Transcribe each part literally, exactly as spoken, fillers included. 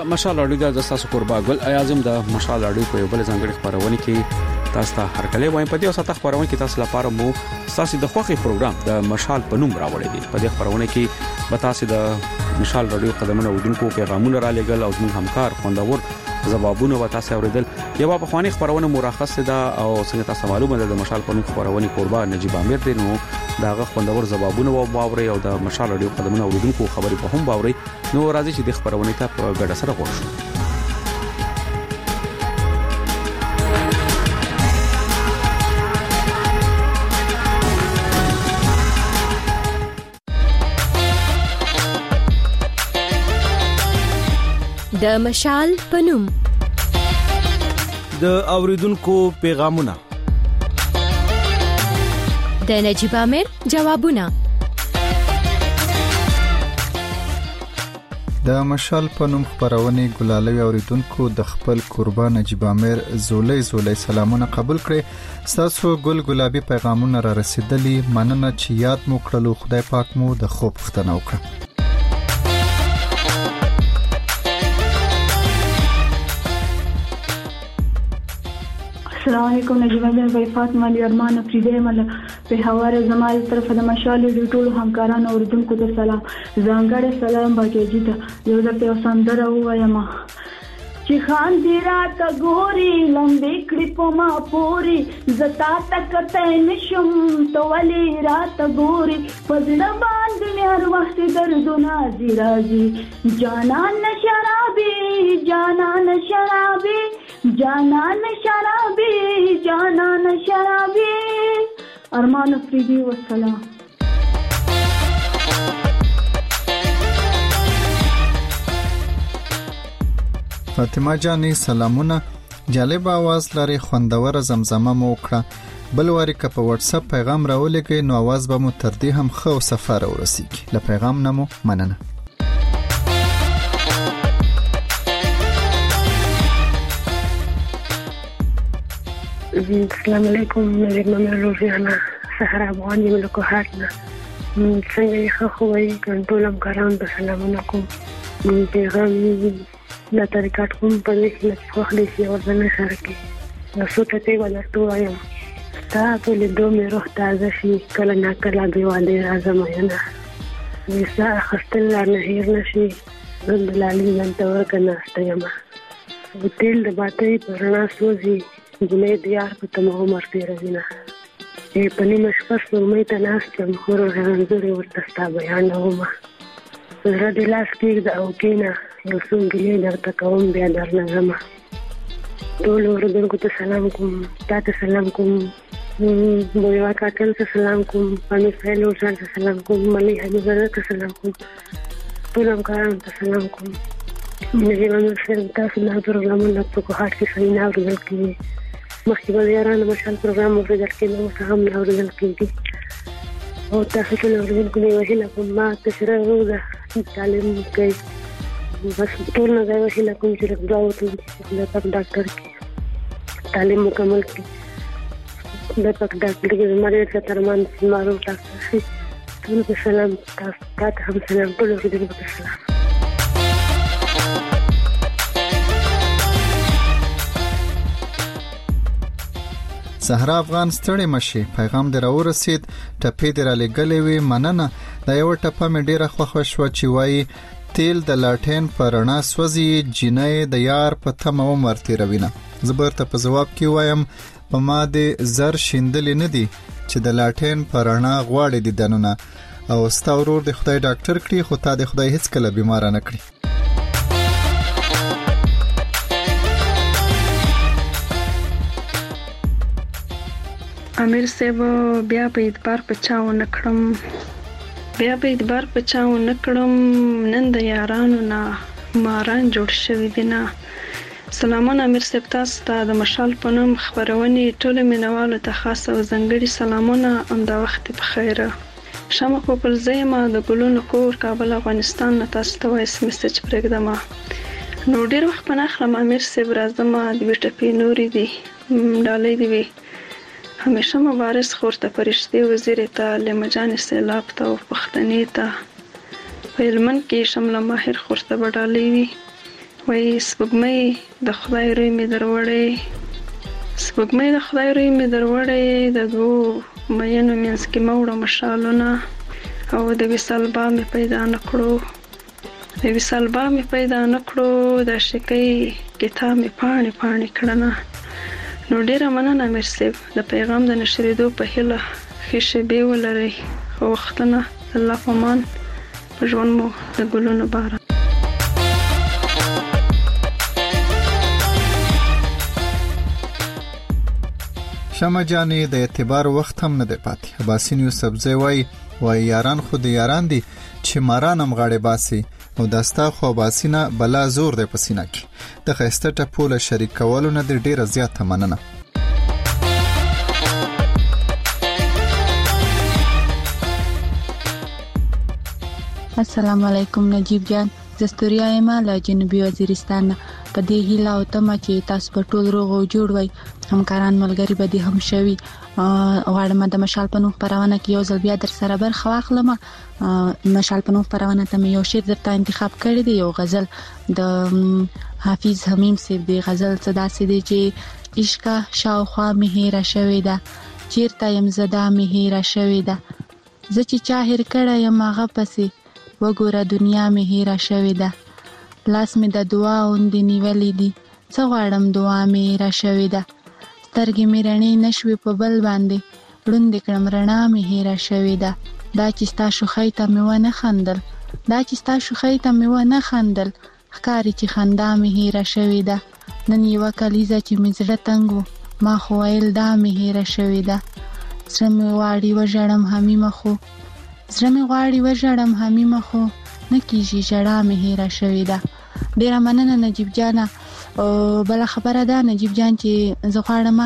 مشال اړیو د تاسو قربا ګل اعظم د مشال اړیو په بل ځانګړي خبرونه کې تاسو ته هر کله وایم په دې اوسه خبرونه کې تاسو لپاره مو تاسو د خوخي پروګرام د مشال په نوم راوړی دی په دې خبرونه کې به تاسو د مشال اړیو قدمونه ودونکو پیغامونه را لګل او موږ همکار خوندور جوابونه و تاسو اوریدل یو په خواني خبرونه مرخص ده او څنګه تاسو معلومه ده د مشال په نوم خبرونه قربا نجيب امیر دی نو داغه خوندور جوابونه و باوري او د مشال اړیو قدمونه ودونکو خبري په هم باوري نو راځي چې د خبرونه ته په ګډه سره ورشو د مشال پنوم د اوریدونکو پیغامونه د نجيب امیر جوابونه د مشال پنوم خبرونه ګلالوی اوریدونکو د خپل قربان نجيب امیر زولې زولې سلامونه قبول کړي تاسو ګل ګلابي پیغامونه را رسیدلي مننه چې یاد مو کړلو خدای پاک مو د خوب ختنه وکړه السلام علیکم نجیب امیر بھائی فاطمه علی ارمان افریدی مل په حواله زمال طرف د مشال د ټولو همکارانو اوریدونکو ته سلام زنګړې سلام باګی ته یو ځل په سندره وایم چې خان دې راته ګوري لمبې کړې په ما پوري زتا تکته نشم تو ولي راته ګوري پزړه باندې هر وخت دردونه زیراځي جانان شرابي جانان شرابي جانان شرابي جانان شرابي ارمان افریدی والسلام فاطمه جانی سلامونه جالب आवाज لري خوندور زمزمه مو وکړه بل واری که په واتس اپ پیغام راولېږئ نو आवाज به مو تر دې هم خو سفر ورسیږي له پیغام نمو مننه السلام علیکم نجیب امیر روزیانا سحر افغانی ملکو هاتنا څنګه ښه خوای کنټرول هم کاران به سلامونه کوم پیغام لا طریقات کوم په دې کې خو خلک یې ورنه سره کې نو څه ته ولا وایم تاسو له دوه مې روح تازه شي کله نه کله به واده اعظم ینه نساء خستل نه هیر نشي زند لالي نن ته ورکنه استیما وتل د باټي پرنا سوزي جنې دیار په تمو عمر تیرونه ای پنی مشفر سمې ته ناس چې خور غنځري ورته ستا بیان ومه زړه د لاس کې د او کینا یو څنګه درته کوم بیا درنه زما ټول ورته ته سلام کوم تاسو سلام کوم بویا کاکل ته سلام کوم پانی فیلو ته سلام کوم ملي حبیبه ته سلام کوم ټول همکارانو ته سلام کوم نجیب امیر سره تاسو نه پروګرامونه په هات کې سینا ورول کې مخکې به یارانه مشال پروګرام ورول کې نو هم نه ورول کې او تاسو ټول ورول کې وهله کوم ما تشره روزه تعلیم کوي بس ټول نه دا وهله کوم چې دا وته د پک ډاکټر کې تعلیم مکمل کړي د پک ډاکټر کې مریض ته ترمان سمارو ډاکټر ټول په سلام تاسو هم سلام ټول ورته په سلام زهرا افغان ستړي مشي پیغام در ورسید ټپې در لګلې وي مننه دا یو ټپه مې ډیره خوښ شو چې وایي تیل د لاټین پرنا سوزي جنې د یار په تمه عمر تیروینه زبر ته په جواب کې وایم په ما د زر شیندل نه دي چې د لاټین پرنا غواړي د دنونه او ستا ورور د خدای ډاکټر کړي خو تا د خدای هیڅ کله بیمار نه کړی امیر صاحب بیا په اعتبار پچاو نکړم بیا په اعتبار پچاو نکړم نن د یارانو نه ماران جوړ شوی دینا سلامونه امیر صاحب تاسو ته د مشال په نوم خبرونه ټول مینوالو ته خاصه او ځنګړي سلامونه ام د وخت په خیره شمه په خپل زېما د ګلونو کور کابل افغانستان نه تاسو ته وایس میسج پرېږدم نو ډیر وخت په نخله امیر صاحب راځم د ویټاپی نوري دی ډالې دی همیشه مبارز خورته فرشتي وزیر ته لمجان سیلاب ته او پختنی ته په علمن کې شمله ماهر خورته بډالې وي وای سپوږمۍ د خدای روی مې دروړې، سپوږمۍ د خدای روی مې دروړې، د دوو مینو منځ کې موړه مشالونه، او د وصال با مې پیدا نکړو، د وصال با مې پیدا نکړو، د شکۍ کتاب مې پاڼې پاڼې کړنه. نو ډیره مننه امیر صاحب د پیغام د نشریدو په هیله. ښې شېبې ولرئ، ښه وختونه، الله په امان، په ژوند مو د ګلونو باران. شمع جانې د اعتبار وخت هم نه دی پاتې. عباسین یوسف زوی وای وای یاران خو د یاران دي چې ماران هم غاړې باسي، او داستا خو عباسینه بلا زور دی په سینه کې. د ښایسته ټپو له شریک کولو نه دی ډیره زیاته مننه. السلام علیکم نجیب جان، زستوریا یم له جنوبي وزیرستان. په دې هیله او تمه چې تاسو په ټول روغ او جوړ وای، همکاران ملګری به دې هم شوي. غواړم د مشال په نوم خپرونه کې یو ځل بیا در سره برخه واخلم. مشال په نوم خپرونه ته مې یو شعر درته انتخاب کړی دی، یو غزل د حافظ حمیم صاحب دی. غزل څه داسې دی چې عشق شاوخوا مې هېره شوې ده، چیرته یم زه دا مې هېره شوې ده، زه چې چا هېر کړی یم هغه پسې وګوره دنیا مې هېره شوې ده، لاس مې د دعا غوندې نیولې دي، څه غواړم دعا مې هېره شوې ده، سترګې مې رڼې نشوې په بل باندې ړوندې کړم رڼا مې هېره شوې ده، دا چې ستا شوخۍ ته مې ونه خندل، دا چې ستا شوخۍ ته مې ونه خندل، ښکاري چې خندا مې هېره شوې ده، نن یوه کلیزه چې مې زړه تنګ و ما خو ویل دا مې هېره شوې ده، زړه مې غواړي وژړم حمیمه خو زړه مې غواړي وژړم حمیمه خو نه کېږي ژړا مې هېره شوې ده. ډېره مننه نجیب جانه. بله خبره ده نجیب جان چې زه غواړم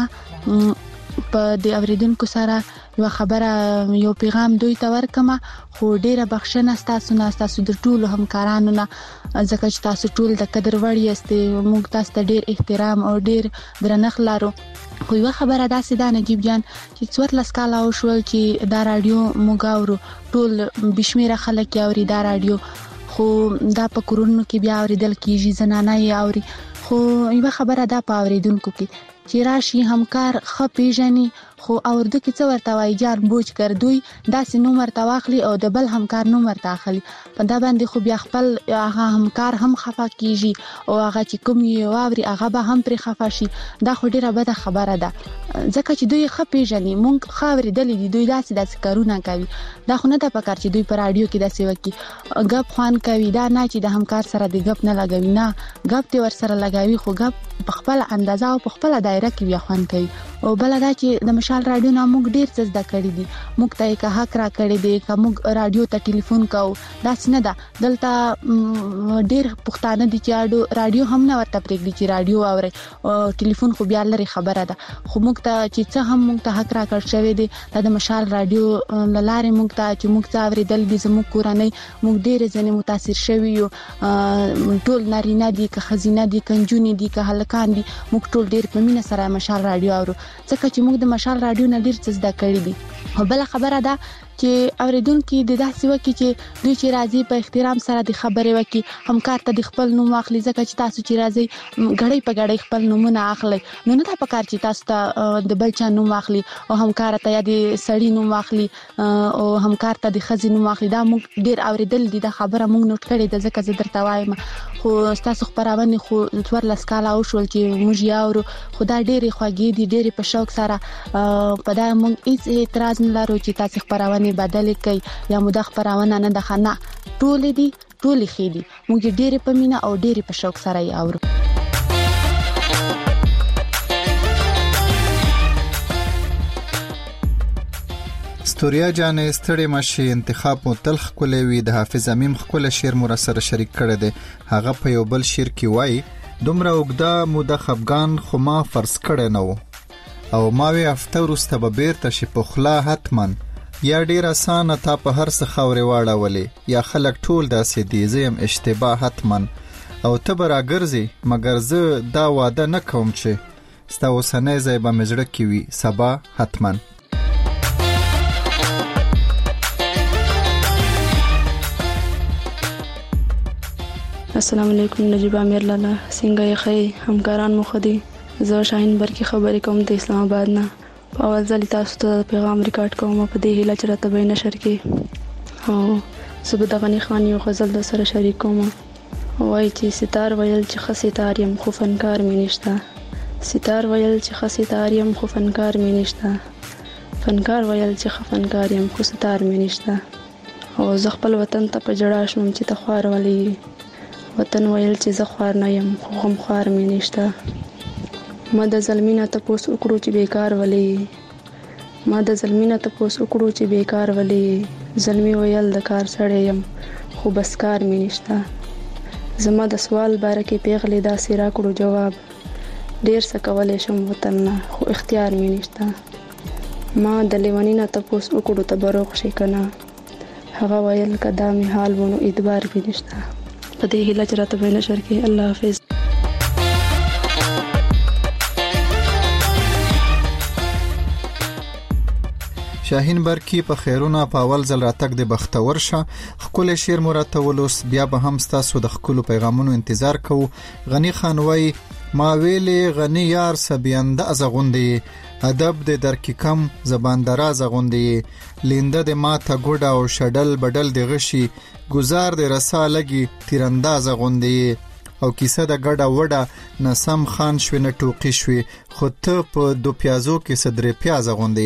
په د اوریدونکو سره یو خبره یو پیغام دوی ته ورکم، خو ډیره بخښنه ستاسو نه، ستاسو د ټولو همکارانو نه، ځکه چې تاسو ټول د قدر وړ یاست. موږ تاسو ته ډیر احترام او ډیر درنښت لرو. خو یو خبره داسې ده نجیب جان چې څوارلس کاله وشول چې دا رادیو موږ اورو، ټول بشمیره خلک اوري دا رادیو، خو دا په کورونو کې بیا اوریدل کیږي، زنانه یې اوري. خو یو خبره ده په اوریدونکو کې چې راشي همکار ښه پیژني، خو اورده کې څه ورته وایي جان بوج کر، دوی داسې نوم ورته واخلي او د بل همکار نوم ورته اخلي، په دا باندې خو بیا خپل هغه همکار هم خفه کیږي او هغه چې کوم یې واوري هغه به هم پرې خفه شي. دا خو ډیره بده خبره ده، ځکه چې دوی ښه پیژني، مونږ ښه اورېدلي دي دوی داسې داسې کارونه کوي. دا خو نه ده پکار چې دوی په راډیو کې داسې وکړي ګپ خوان کوي، دا نه چې د همکار سره د ګپ نه لګوي، نه ګپ دې ورسره لګوي، خو ګپ په خپله اندازه او په خپله دایره کې بیا خوان کوي. او بله دا چې د مشال راډیو نه موږ ډیر څه زده کړي دي، موږ ته یې که حق را کړی دی، که موږ راډیو ته ټلیفون کوو داسې نه ده. دلته ډیر پښتانه دي چې راډیو هم نه ورته پرېږدي چې راډیو واوري، ټلیفون خو بیا لرې خبره ده. خو موږ ته چې څه هم موږ ته حق را کړ شوی دی دا د مشال راډیو له لارې موږ ته چې موږ څه اورېدل دي، زموږ کورنۍ موږ ډېرې ځینې متاثر شوي یو، ټول نارینه دي که ښځینه دي که نجونې دي که هلکان دي، موږ ټول ډېر په مینه سره مشال راډیو اورو، ځکه چې موږ د مشال راډیو نه ډېر څه زده کړي دي. او بله خبره ده چې اوریدونکي د داسې وکړي چې دوی چې راځي په احترام سره د خبرې وکړي، همکار ته د خپل نوم واخلي، ځکه چې تاسو چې راځئ ګړۍ په ګړۍ خپل نومونه اخلئ، نو نه ده پکار چې تاسو ته د بل چا نوم واخلي او همکار ته یا د سړي نوم واخلي او همکار ته د ښځې نوم واخلي. دا موږ ډېر اوریدل دي، دا خبره موږ نوټ کړې ده، ځکه زه درته وایم. خو ستاسو خپرونې خو څوارلس کاله وشول چې موږ یې اورو، خو دا ډېرې خوږې دي، ډېرې په شوق سره. په دا موږ هیڅ اعتراض نه لرو چې تاسو خپرونې بدلې کوي یا مو دا خپرونه نه ده، نه ټولې دي، ټولې ښې دي، موږ ډېرې په مینه او ډېرې په شوق سره یې اورو. ستوریا جانې ستړې مشي، انتخاب مو تل ښکلی وي. د حافظ امیم ښکلی شعر مو راسره شریک کړی دی، هغه په یو بل شعر کې وایي دومره اوږده موده خفګان خو ما فرض کړی نه و، او ما وی هفته وروسته به بیرته شي په خوله حتما، یا ډیر اسانه تا په هر څه خاورې واړولې، یا خلک ټول داسې دي زه یم اشتباه حتما، او ته به راګرځې مګر زه دا واده نه کوم چې ستا اوسنی ځای به مې زړه کې وي سبا حتما. السلام علیکم نجیب امیر لالا څنګه یې خی همکاران مو خدي زه شاهین برکی خبرې کوم د اسلام آباد نه په اول ځل تاسو ته پیغام ریکارډ کوم په دې هیله چې راته به نشر کې او زه د غنی خان یو غزل د سره شریک کوم وای چې ستار ویل چې خسیتار يم خو فنکار مې نشته ستار ویل چې خسیتار يم خو فنکار مې نشته فنکار ویل چې خفنکار يم خو ستار مې نشته او زه خپل وطن ته په جړا شوم چې ته خوار ولې وطن ویل چې زه خوار نه یم خو غم خوار مې نشته ما د ظلمینه تپوس وکړو چې بیکار ولې ما د ظلمینه تپوس وکړو چې بیکار ولې ظلمي ویل د کار سړی یم خو بس کار مې نشته زما د سوال باره کې پیغلې داسې راکړو جواب ډیر څه کولی شم وطن نه خو اختیار مې نشته ما د لیونینه تپوس وکړو ته به روغ شي که نه هغه ویل که دا مې حال و نو اعتبار مې نشته په دې هیله چې راته به نشر کې الله حافظ شاهین برکی په خیرونه په اول ځل راتګ د بختور شه خپل شعر مراته ولوس بیا به هم تاسو د خپل پیغامونو انتظار کوو غنی خان وای ما ویلې غنی یار سبینده از غوندي ادب د درک کم زبان دراز غوندي لینده د ماته ګډه او شډل بدل د غشي گزار د رسا لګي تیرانداز غوندي او کیسه د ګډه وډه نسم خان شوی نه ټوقي شوی خو ته په دو پیازو کې صدر پیاز غوندي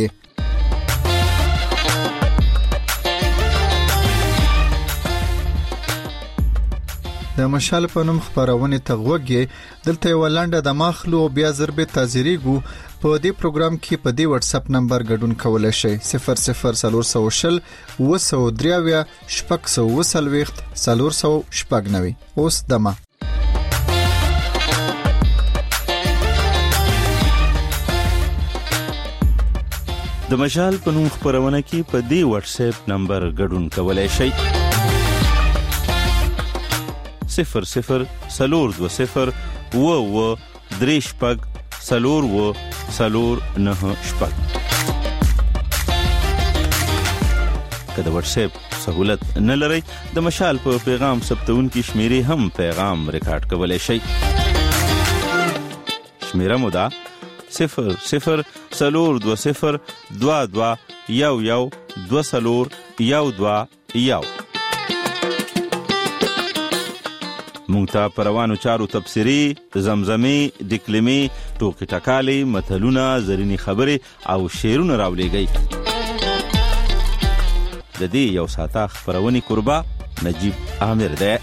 د مشال په نوم خبرونه تغوږی دلته ولنډه د ماخلو بیا ضربه تازریګو په دې پروګرام کې په دې واتس اپ نمبر ګډون کولای شئ صفر صفر صفر شل وسو دریاویا شپږ سو وسلويخت صفر سو شپږ نوي اوس دمه د مشال په نوم خبرونه کې په دې واتس اپ نمبر ګډون کولای شئ صفر صفر سلور دو صفر و و دریش پگ سلور و سلور نه شپگ که د واتس اپ سہولت نه لرئ د مشال په پیغام ثبتون کې شمیرې هم پیغام ریکارډ کولای شئ شمیره مو ده صفر صفر سلور دو صفر دوا دوا یو یو دو سلور یو دوا یو مونږ ته پروانو چارو تبصری زمزمه دکلمې ټوکې ټکالې متلونه زرینی خبرې او شعرونه راولېږئ د دې یو ساعته خبرونې قربا نجیب عامر دی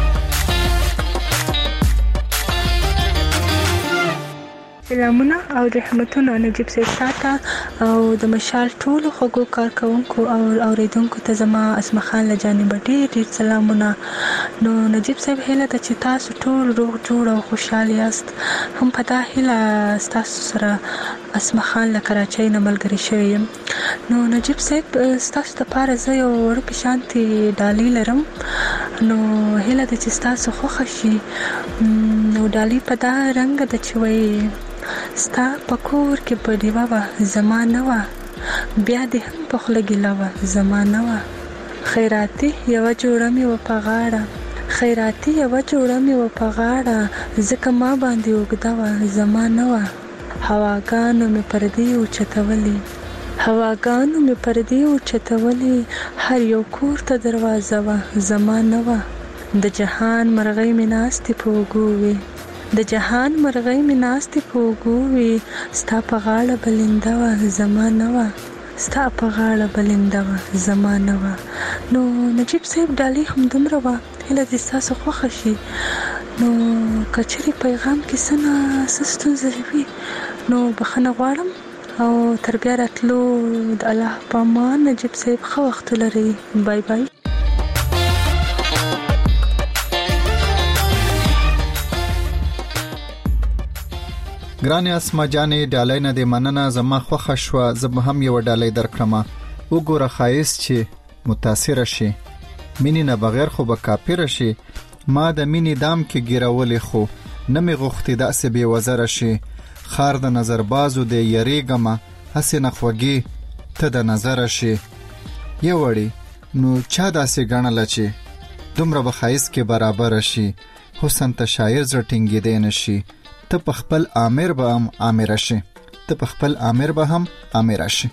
سلامونه او رحمتونه نجیب صاحب تاته او د مشال ټول خوګو کارکونکو او اوریدونکو ته زما اسمه خان له جانب ډیر ډیر سلامونه نو نجیب صاحب هله ته چې تاسو ټول روغ جوړ او خوشاله یاست هم په دا هله تاسو سره اسمه خان له کراچۍ نه ملګری شوم نو نجیب صاحب تاسو ته پاره زه یو ور په شانتي ډالۍ لرم نو هله ته چې تاسو خوښ شي نو ډالۍ په دا رنگ د چوي ستا پکور کې په دیوا وا زمانه وا بیا دې هم په خله ګلا وا زمانه وا خیراتی یو جوړه می و پغاړه خیراتی یو جوړه می و پغاړه زکه ما باندې وګدا وا زمانه وا هواګانو می پردي او چتولي هواګانو می پردي او چتولي هر یو کور ته دروازه وا زمانه وا د جهان مرغۍ می ناستې پوګوي د جهان مرغۍ می ناستې پوګوي ستا په غاړه بلنده وا زمانه وا ستا په غاړه بلنده وا زمانه وا نو نجیب صاحب ډالۍ هم دومره وا هله دې تاسو خوښه شي نو کچري پیغام کې سنا ستونزه وي نو بخنه غواړم او تر بیا راتلو د الله په امان نجیب صاحب خو وخت لري بای بای ګرانې اسما جانې ډالۍ نه دې مننه زما خوښه شوه زه به هم یو ډالۍ درکړم وګوره ښایست چې متاثر شي مینې نه بغیر خو به کافر شي ما د مینې دام کې ګیرولې خو نه مې غوښتې داسې بې وزره شي خار د نظر بازو دې یریږم هسې نه خوږې ته د نظره شي یو وړي نو چا داسې ګڼله چې دومره به ښایست کې برابر شي حسن ته شاعر زړه نشي، ته په خپل امیر به هم امیر شي، ته په خپل امیر به هم امیر شي.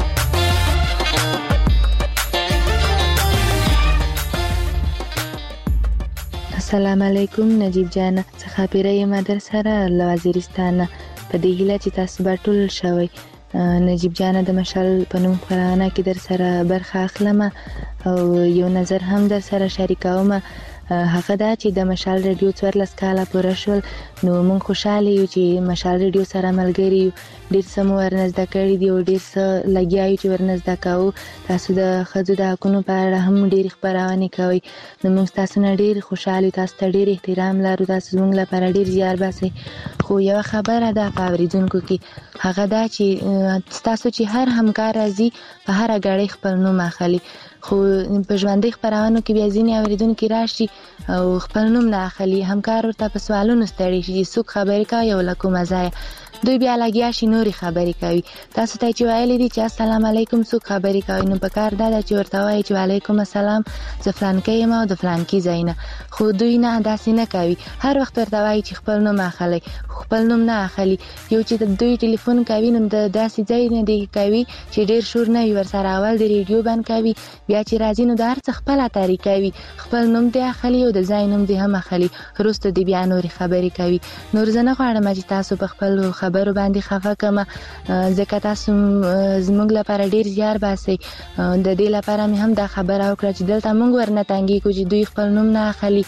السلام علیکم نجیب جان، څخه پیره ما در سره له وزیرستان په دې هیله چې تاسو به ټول شوي. نجیب جان د مشال په نوم خبرونه کې در سره برخه اخلم او یو نظر هم در سره شریکوم. هغه دا چې د مشال رادیو څوارلس کاله پوره شول، نو موږ خوشاله یو چې مشال رادیو سره ملګری یو. ډېر څه مو ورنزده کړي دي او ډېر څه لګیا یو چې ورنزده کوو. تاسو د ښځو د حقونو په اړه هم ډېرې خپرونې کوئ، نو موږ تاسو نه ډېر خوشاله یو. تاسو ته ډېر احترام لرو، تاسو زموږ لپاره ډېر زیار باسئ. خو یوه خبره ده په اورېدونکو کې، هغه دا چې ستاسو چې هر همکار راځي په هره ګړۍ خپل نوم اخلي، خو په ژوندۍ خپرونو کې بیا ځینې اورېدونکي راشي او خپل نوم نه اخلي. همکار ورته په سوالونو ستړي شي چې څوک خبرې کوي او له کومه ځایه، دوی بیا لګیا شي نورې خبرې کوي. تاسو ته چې ویلي دي چې السلام علیکم څوک خبرې کوي، نو په کار دا ده چې ورته وایي چې وعلیکم السلام، زه فلانکی یم او د فلانکي ځای نه. خو دوی نه داسې نه کوي، هر وخت ورته وایي چې خپل نوم اخلي، خپل نوم نه اخلي. یو چې دوی ټلیفون کوي نو د داسې ځای نه دی کوي چې ډېر شور نه وي ورسره. اول د ریډیو بند کوي، بیا چې راځي نو د هر څه خپله طریقه وي، خپل نوم دی اخلي او د ځای نوم دی هم اخلي، وروسته دی بیا نورې خبرې کوي. نور زه نه غواړم چې تاسو په خپل خبرو باندې خفه کمه، ځکه تاسو زموږ لپاره ډیر زیار باسئ. د دې لپاره مې هم دا خبره وکړه چې دلته موږ ورنه تنګېږو چې دوی خپل نوم نه اخلي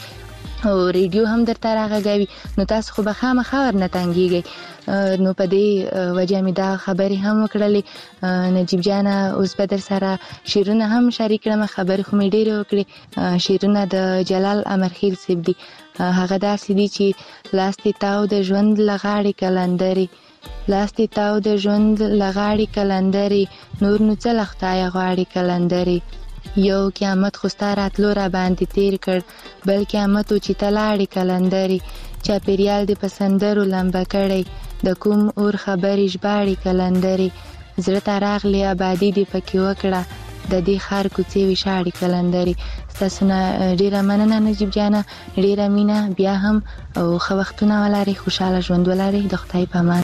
او ریډیو هم درته راغږوي، نو تاسو خو به خامخا ورنه تنګېږئ. نو په دې وجه مې دا خبرې هم وکړلې. نجیب جانه اوس به در سره شعرونه هم شریک کړم، خبرې خو مې ډېرې وکړې. شعرونه د جلال امرخیل صاحب دي. هغه داسې دي چې لاس دې تاو د ژوند له غاړې کلندرې، لاس دې تاو د ژوند له غاړې کلندرې، نور نو څه له خدایه غواړې کلندرې. یو قیامت خو ستا راتلو را باندې تیر کړ، بل قیامت و چې ته لاړې کلندرې. چاپېریال دې په سندرو لمبه کړی، د کوم اور خبرې ژباړې کلندرې. زړه ته راغلې آبادي دې پکې وکړه، د دې ښار کوڅې ویشاړې کلندرې. ستاسو نه ډېره مننه نجیب جانه، ډېره مینه بیا هم او ښه وختونه ولرئ، خوشحاله ژوند ولرئ. د خدای په امان.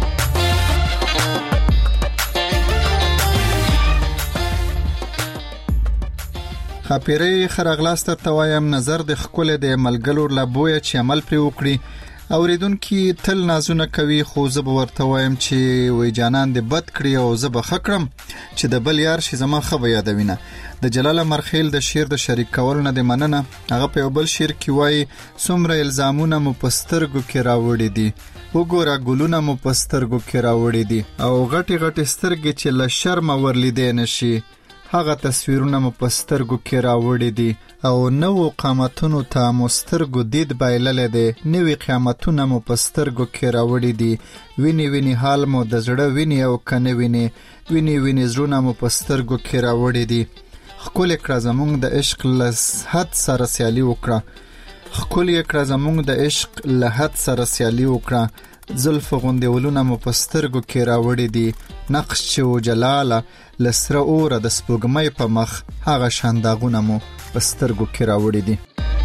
خاپیری خرغلاست ته وایم، نظر د خپل د ملګرو لبوی چې عمل پر وکړي. اوریدونکو تل نازونه کوي، خو زه به ورته وایم چې وای جانان دې بد کړی او زه به خکرم چې د بل یار شي زما خو یادوینه. د جلال امرخیل د شعر د شریک کول نه د مننه. هغه په بل شعر کې وای څومره الزامونه مو پسترګو کې راوړي دي، وګوره ګلونه مو پسترګو کې راوړي دي، او غټي غټي سترګې چې له شرم ورلیدې نشي، هغه تصویرونه مو پسترګو کې راوړي دي، او نو قامتونو ته مسترګو دید بایلل دي، نوې قیامتونه مو پسترګو کې راوړي دي. ویني ویني حال مو د زړه ویني او کنه ویني، ویني ویني زړونه مو پسترګو کې راوړي دي. خپل کړه زمونږ د عشق له حد سره سیالي وکړه، خپل کړه زمونږ د عشق له حد سره سیالي وکړه. زلف غوندې ولونه مو پسترګو کې راوړي دي، نقش چې و جلاله لسره اوره د سپوږمۍ په مخ، هغه شانداغونه مو پسترګو کې راوړي دي.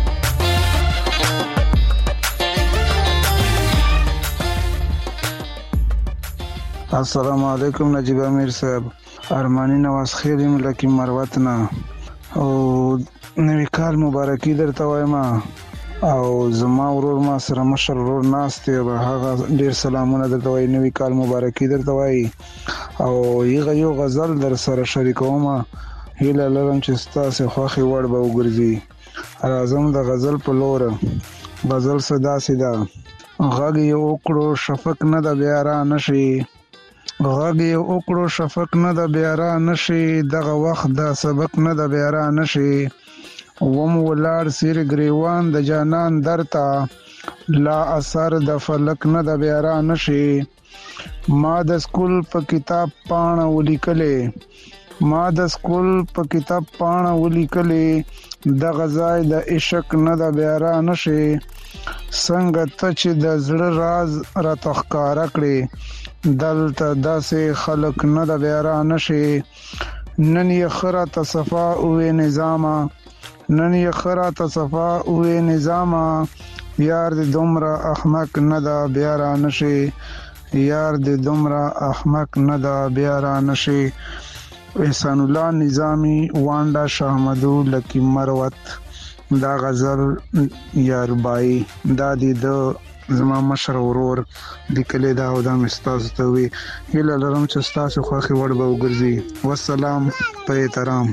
السلام علیکم نجیب امیر صاحب، ارمانی نواز خیر یم لکی مروت نه، او نوی کال مبارکی درته وایم. او زما ورور ما سره مشر ورور ناست دی، هغه ډیر سلامونه درته وایي، نوی کال مبارکي درته وایي. او یغه یو غزل در سره شریکوم، هیله لرم چې ستاسو خوښي وړ به وګرځي. راځم د غزل په لور. غزل صدا سیدا غږ یو وکړو شفق نه د بیا را نشي، غږ یو وکړو شفق نه د بیا را نشي، دغه وخت د سبق نه د بیا را نشي. وم ولار سیر گریوان د جانان درتا، لا اثر د فلک نه د بیا را نشي. ما د سکول په کتاب پاڼه ولیکلې، ما د سکول په کتاب پاڼه ولیکلې، د غزای د عشق نه د بیا را نشي. څنګه ته چې د زړه راز را تخکاره کړې، دلته داسې خلق نه د بیا را نشي. نن یې خره ته صفا اوې نظامه، نن یې خره ته صفا اوې نظامه، یار د دومره احمق نه دا بیا را نشي یار د دومره احمق نه دا بیا را نشي احسان الله نظامی وانډا شاهمدو لکی مروت دا غزل یار بای دا د زما مشر ورور لیکلی دا او دا مستاز ته وی هله لرم چې تاسو خوښي وړ به وګرځي والسلام په احترام.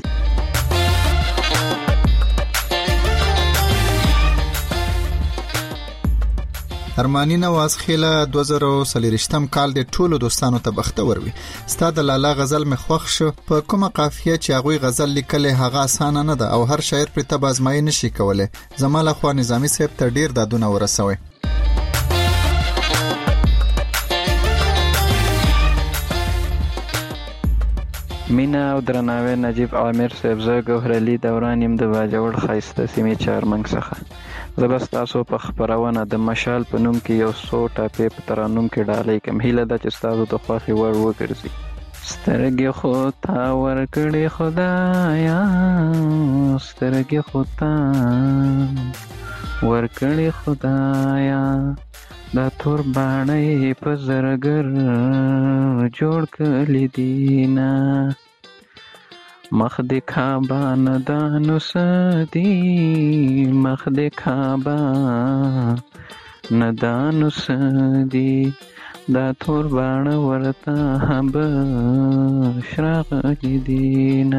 ارمانی نواز خیله دوه زره وڅلوېښتم کال د ټولو دوستانو ته بختور وي. ستا د لالا غزل مې خوښ شو. په کومه قافیه چې هغوی غزل لیکلی هغه اسانه نه ده او هر شاعر پرې ته ازمایي نشي کولی. زما لخوا نظامي صاحب ته ډیر دادونه ورسوي. مینا او درناوی نجیب عامر صاحب زه ګوهر علي دوران یم د باجوړ ښایسته سیمې چارمنګ څخه. زه بس تاسو په خپرونه د مشال په نوم کې یو څو ټاپې په ترانوم کې ډالۍ کوم. هیله ده چې ستاسو د خوښې وړ وګرځي. سترګې خو تا ورکړې خدایا سترګې خو تا ورکړې خدایا دا تور باڼه په زرګر جوړ کړي دینا مخ د کعبه ندانو سدي مخ د کعبه ندانو سدي دا تور باڼه ورته بشراغلي دینا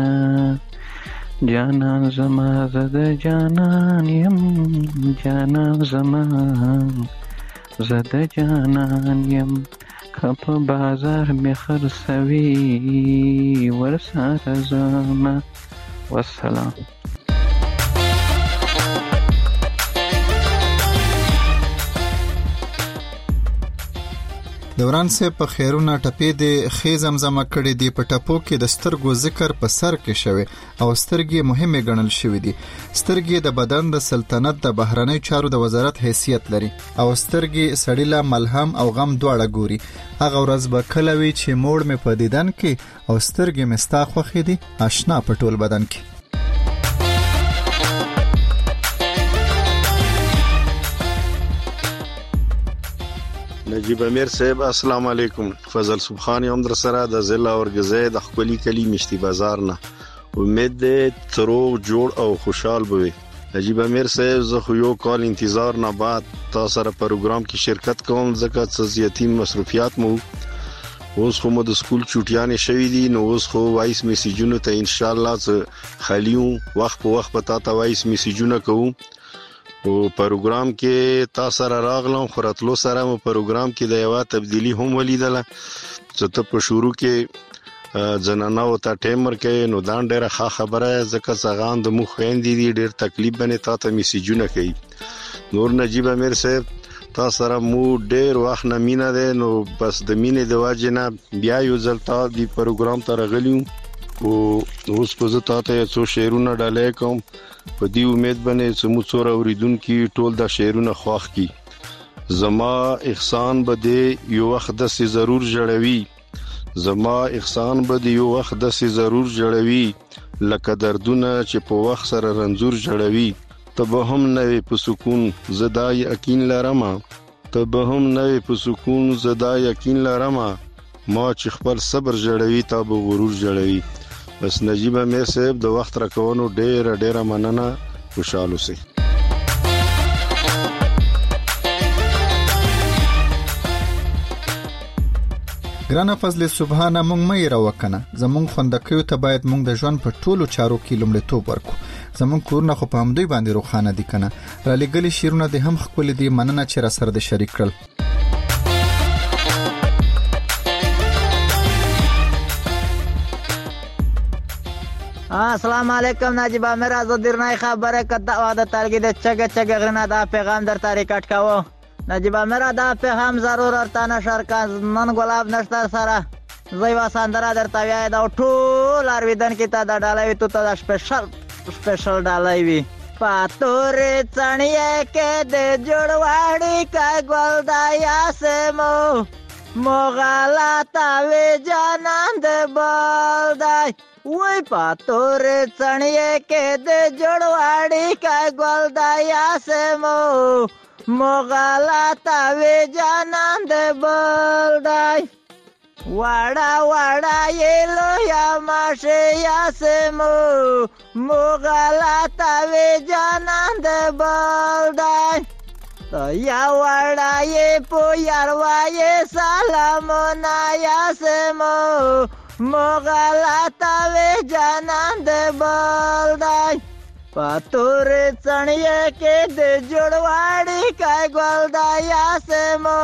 جانان زما زد جانان یم جانان زما زد جانان یم کپ بازار می خرڅوي ورسره زما والسلام. دوران سے په خیرونه ټپې د خې زمزمه کړې دي. په ټپو کې د سترګو ذکر په سر کې شوی او سترګې مهمه ګڼل شوې دي. سترګې د بدن د سلطنت د بهرنۍ چارو د وزارت حیثیت لري او سترګې سړی له ملهم او غم دواړه ګوري. هغه ورځ به کله وي چې موړ مې په دیدن کې او سترګې مې ستا خوښې دي آشنا په ټول بدن کې. نجیب امیر صاحب السلام علیکم. فضل سبحان یم در سره د ضلع اورګزی د خپلی کلی مشتی بازار نه. امید دې تروغ جوړ او خوشحال بوي. نجیب امیر صاحب زه خو یو کال انتظار نه بعد تاسو سره پروګرام کې شرکت کوم ځکه چې زیاتین مصروفیات مو اوس خو مو د سکول چوټیانې شوې دي نو اوس خو وایس میسیجونو ته ان شاء الله خالیو وخت په وخت پتا ته وایس میسیجونه کوم او پروګرام کې تاسو سره راغلم. خوراتلو سره مو پروګرام کې د یو تبدیلی هم ولیدله چې ته په شروع کې ځنانه او ته ټیم ورکې نو دا ډیره ښه خبره ځکه څنګه د مخ خويندې دي ډیر تکلیف باندې تا ته میسیجونه کوي. نور نجیب امیر صاحب تاسو سره مو ډیر وخت نه مینا ده نو بس د مینې د واجنه بیا یو ځل تا دی پروګرام ته راغلیو او اوس په زه ته څو شعرونه ډالې کوم په دې امید باندې چې مو څور اوریدونکو ټول دا شعرونه خوښ کی. زما احسان بده یو وخت د سي ضرور جوړوي زما احسان بده یو وخت د سي ضرور جوړوي لکه دردونه چې په وخت سره رنځور جوړوي. ته به هم نه په سکون زدا یقین لرم ته به هم نه په سکون زدا یقین لرم ما چې خپل صبر جوړوي تا به غرور جوړوي. بس نجیب امیر صاحب د وخت راکونو ډیر ډیر مننه خوشاله سي. ګرانه فضل سبحانه مونږ مې را وکنه زمونږ خوندکیو ته باید مونږ د ژوند په ټولو چارو کې لومړیتوب ورکو. زمونږ کورونه خو په همدوی باندې روښانه دي کنه. را لګلی شیرونه دې هم خپل دي مننه چې را سره د شریک کړل. السلام علیکم نجیب امیر از درنای خبره کده و د تلګي د چګه چګه غرنه دا پیغام در طریقت کاوه. نجیب امیر دا پیغام ضرور ارتانه شرکان نن ګلاب نشتر سره زوی وساندره در تویا دا ټول ارویدن کې تا د ډالوي تو ته سپیشل سپیشل ډالوي پاتور چنیه کې د جوړواړي کا ګل دایا سمو مغلا تاوی جانان د بلدای وای پاتور چنیه کې د جوړواړي کا ګل دایا سمو مغالطه وی جانان د بل دی وړه وړه یې لویه ماشه یاسمو مغالطه وی جانان د بل دی یا وړه یې په یاروایې سلامونه یاسمو مغالطه وی جانان د بل دی پاتور څڼې کې د جوړواړي کای ګل دا یاسمو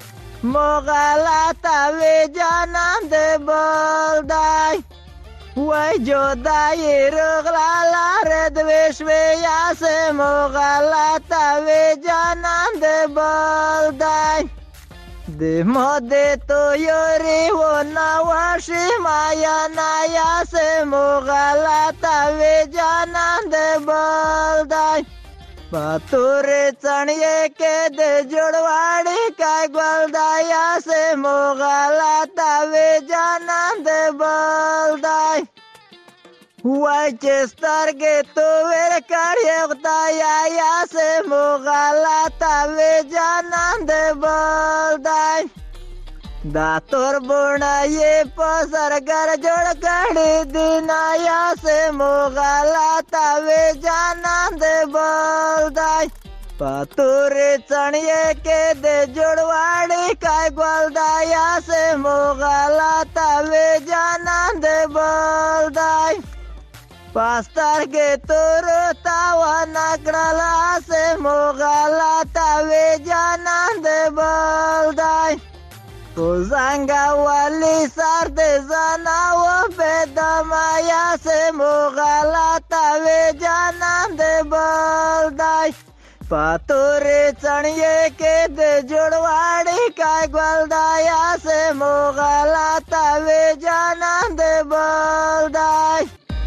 مغالطه وی جانان د بل دی وای جدای رغلا لار د وشوي یاسمو مغالطه وی جانان د بل دی د مود تو یوري و نواشي مایا نا یاسمو مغالطه وی جانان د بل دی پاتور څڼې کې د جوړواړي کای ګل دا یاسمو مغالطه وی جانان د بل دی وای چې سترګې تو ور کړې خدایا یاسمو مغالطه وی جانان د بل دی دا تور بونه یې په سرګر جوړ کړې دینا یاسمو مغالطه وی جانان د بل دی پاتور څڼې کې د جوړواړي کای ګل دا یاسمو مغالطه وی جانان د بل دی پاسترګې تور تاوانه کړله یاسمو مغالطه وی جانان د بل دی تو زنګا والی سر د زنا و بدما یاسمو مغالطه وی جانان د بل دی پاتور څڼې کې د جوړواړي کای ګل دا یاسمو مغالطه وی جانان د بل دی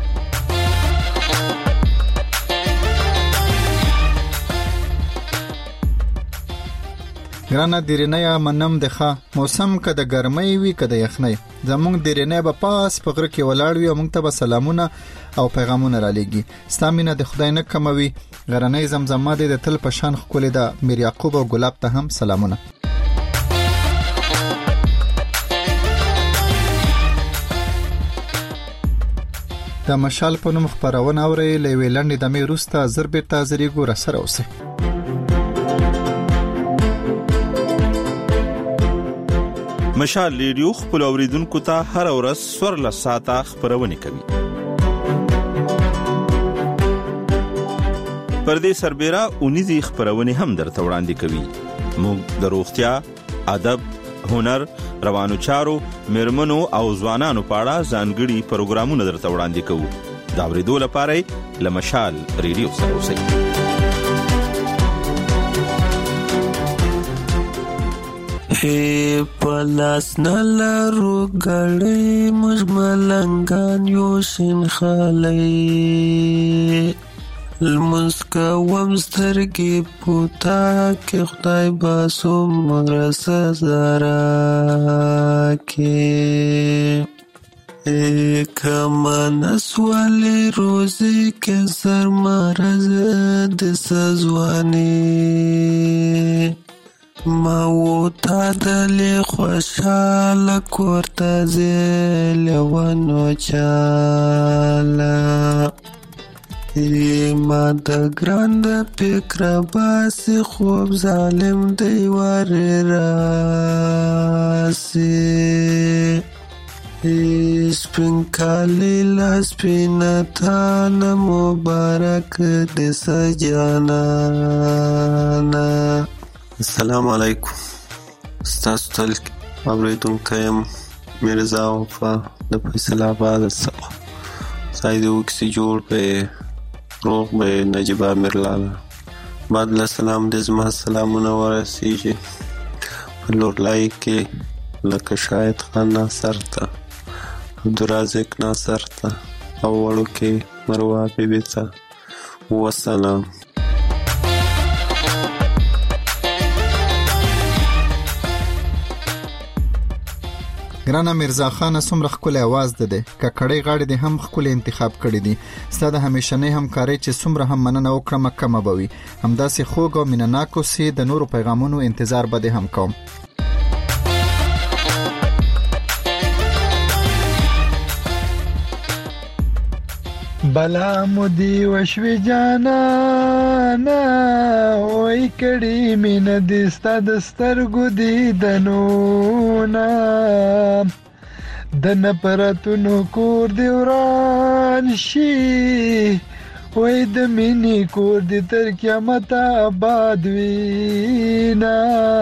ګرانه دیرینه منم دخه موسم که د ګرمۍ وي که د یخنۍ زمونږ دیرینه به پاس په غره کې ولاړ وي او موږ ته به سلامونه او پیغامونه را لېږي ستا مینه د خدای نه کموي غرنۍ زمزمه دې د تل په شان ښکلې ده میر یعقوب او ګلاب ته هم سلامونه د مشال په نوم خپرونه اورئ له یوې لنډې دمې وروسته زر بېرته حاضرېږو راسره اوسئ مشال ریډیو خپل اوریدونکو ته هر ورځ څوارلس ساعته خبرونه کوي. پردې سربېره اونیزي خبرونه هم درته وړاندې کوي. موږ د روغتیا، ادب، هنر، روانو چارو، میرمنو او ځوانانو په اړه ځانګړي پروګرامونه درته وړاندې کوو. دا ورېدو لپاره له مشال ریډیو سره اوسئ. Hey, palas na laro gale mujmalangan yoshin khalai Lmuska wamstargi puta ke khudai baso marasa zarake Hey, kama naswali rozi ke sar maraz disazwani ما وتا دلی خوشاله کورته زلوانو چاله ما د ګران فکر باسی خوب ظالم دی ور راسی سپین کالی لسپینا تانا مبارک دی سجانانا السلام علیکم ستاسو تل اوریدونکی یم میرزا وفا د فیصل آباد څخه ساید وکسی جوړ په روغ به نجیب امیر لاله بعد له سلام د زما سلامونه ورسیږي په لورلای کې لکه شاهد خان ناصر ته عبدالرازق ناصر ته او وړو کې مروه بیبي ته وسلام. ګرانه میرزا خان څومره ښکلی اواز ده دی ککړې غاړې دې هم ښکلی انتخاب کړي دي ستا د همیشنۍ همکارۍ چې څومره هم مننه وکړم کمه به وي همداسې خوږ او مینهناک اوسې د نورو پیغامونو انتظار به دې هم کوم بلا مودی وشوی جانانا وای کړي مين دې ستا د سترګو دیدنونا د نفرتونو کور دی وران شي وای د مینې کور دی تر قیامت آباد وینا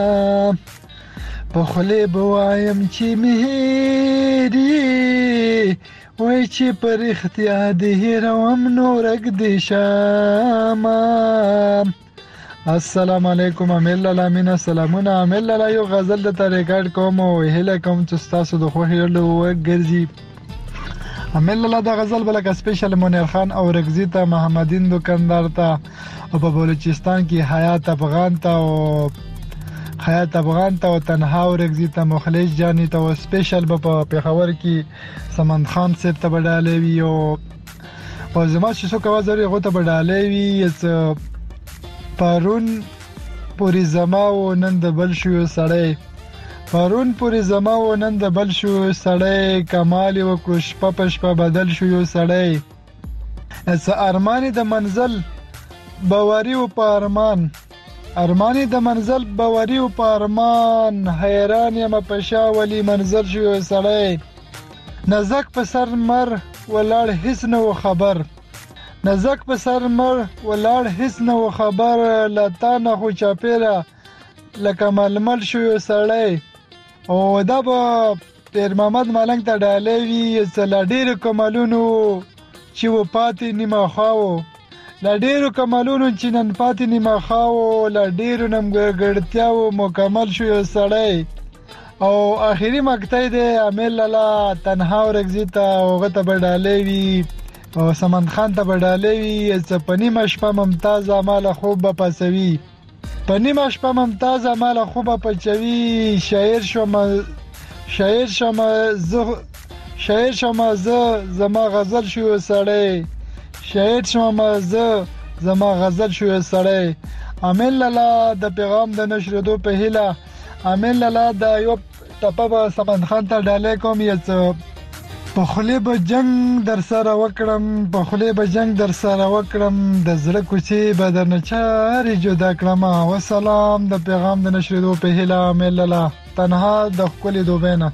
په خولې به وایم چې مهری وای چې پر اختیار دی هیروم نورک دی شاما السلام علیکم امیل لالا مینا سلامونه امیل لالا یو غزل د ریکارډ کوم او هله کوم چې تاسو د خوښ یو وګرځي امیل لالا د غزل بلکه سپیشل منیر خان او رگزیتا محمدین دکاندار ته او په بلوچستان کې حیات افغان ته او حیات افغان ته او تنها او رگزیتا مخلص جانی ته او سپیشل په پیښور کې سمند خان سیب ته بدالې وی او او زما چې څو کوازري غوته بدالې وی پرون پوری زما و نن د بل شو سړی پرون پوری زما و نن د بل شو سړی کمال و کړ شپه په شپه بدل شو یو سړی اس ارمانی د منزل باوري او په ارمان ارمانی د منزل باوري او په ارمان حیران یم په شاولي منزل شو یو سړی نزک په سر مر ولاړ هیڅ نو خبر نزک په سر مر ولاړ هیڅ نو خبر لتا نه خو چاپیره لکه ململ شو یو سړی او دا به پیر محمد ملنګ ته ډالې وي لا ډېرو کمالونو چې و پاتې نیمه خواو لا ډېرو کمالونو چې نن پاتې نیمه خواو لا ډېرو نمګړتیاو مکمل شو یو سړی او اخیری مقطع دی امیل لالا تنها ورګزیتا او غته بډالې وي او سمند خان ته بډالې وي چې پنی مشپه ممتاز مال خوب پسوي پنی مشپه ممتاز مال خوب پچوي شاعر شوم شاعر شوم زه شاعر شوم زه زما غزل شو سړی شاعر شوم زه زما غزل شو سړی امیل لالا د پیغام د نشریدو په هیله امیل لالا د یو ټپه سمند خان ته ډالې کوم یې په خولې به جنگ در سره وکړم په خولې به جنگ در سره وکړم د زړه کوڅې به درنه چارې جدا کړم وسلام د پیغام د نشریدو په هیله امیل لالا تنها د ښکلې دوبۍ نه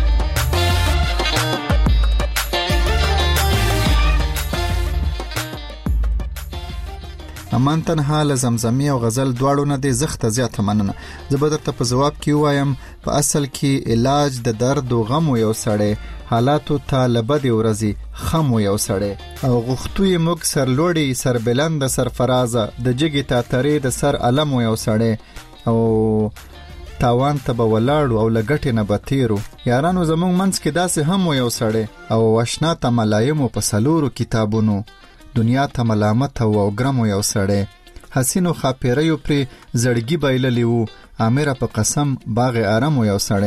امان تنها له زمزمي او غزل دواړو نه د زخته زیاته مننه زه به درته په جواب کې وایم په اصل کې علاج د درد او غم یو سړی حالاتو ته لبد ورزي خم یو سړی او غختوی موږ سر لوړی سر بلند سرفرازه د جګی تاتری د سر علم یو سړی او تاوان ته به ولاړو او لګټ نه بتیرو یارانو زموږ منځ کې داسې هم یو سړی او آشنا ته ملایمو په سلورو کتابونو دنیا ته ملامت او ګرم یو سړی حسینو خاپیریو پر زړګي بایللی وو امیر په قسم باغ آرام یو سړی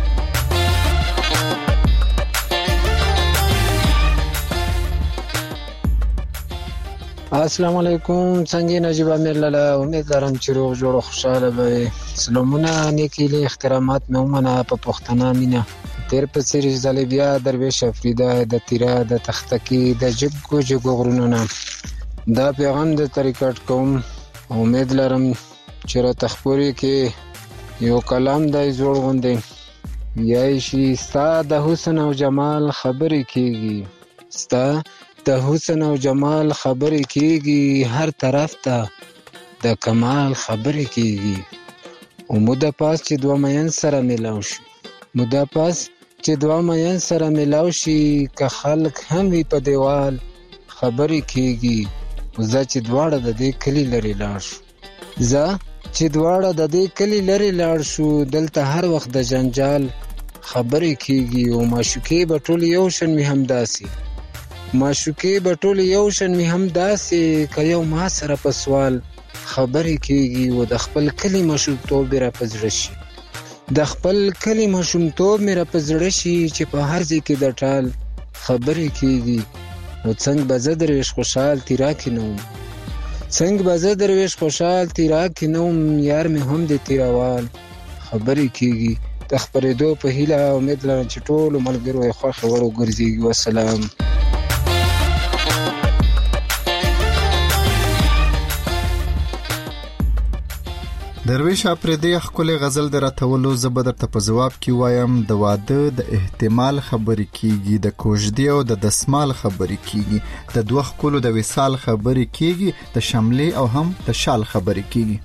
السلام علیکم څنګه نجیب امیر لاله امیدوارم چې روغ جوړ خوشاله به سلامونه نیکی له احترامات مې ومنه په پښتنه مینه تیر په سری زلي بیا درویش افریدا د تیرا د تختکی د جګو جګو غرونو نه دا پیغام د طریقټ کوم امید لرم چې را تخپوري کې یو کلام دای جوړ غوندې یای شي ستا د حسن او جمال خبرې کیږي ستا د حسن او جمال خبرې کیږي هر طرف ته د کمال خبرې کیږي او موده پاس چې دوه مین سره ملاو شي موده پاس چې دوه مین سره ملاو شي که خلک هم وي په دیوال خبرې کیږي زه چې دواړه د دې کلی لري لاړ شو زه چې دواړه د دې کلی لري لاړ شو دلته هر وخت د جنجال خبرې کیږي او معشوقې به ټول یو شان وي همداسې معشوقې به ټول یو شان وي همداسې که یو ما سره په سوال خبرې کیږي او د خپل کلی مشروطوب را په زړه شي د خپل کلی ماشومتوب مې را په زړه شي چې په هر ځای کې د ټال خبرې کېږي. نو څنګه به زه درویش خوشحال تیرا کې نه وم څنګه به زه درویش خوشحال تیرا کې نه وم یار مې هم د تیراوال خبرې کېږي. د خپرېدو په هیله امید لرم چې ټولو ملګرو یې خوښې وړ وګرځېږي. والسلام. درویش اپریدي ښکلې غزل د راتولو زه به درته په ځواب کې وایم د واده د احتمال خبرې کېږي، د کوژدې او د دسمال خبرې کېږي، د دوه ښکلو د وصال خبرې کېږي، د شملې او هم د شال خبرې کېږي.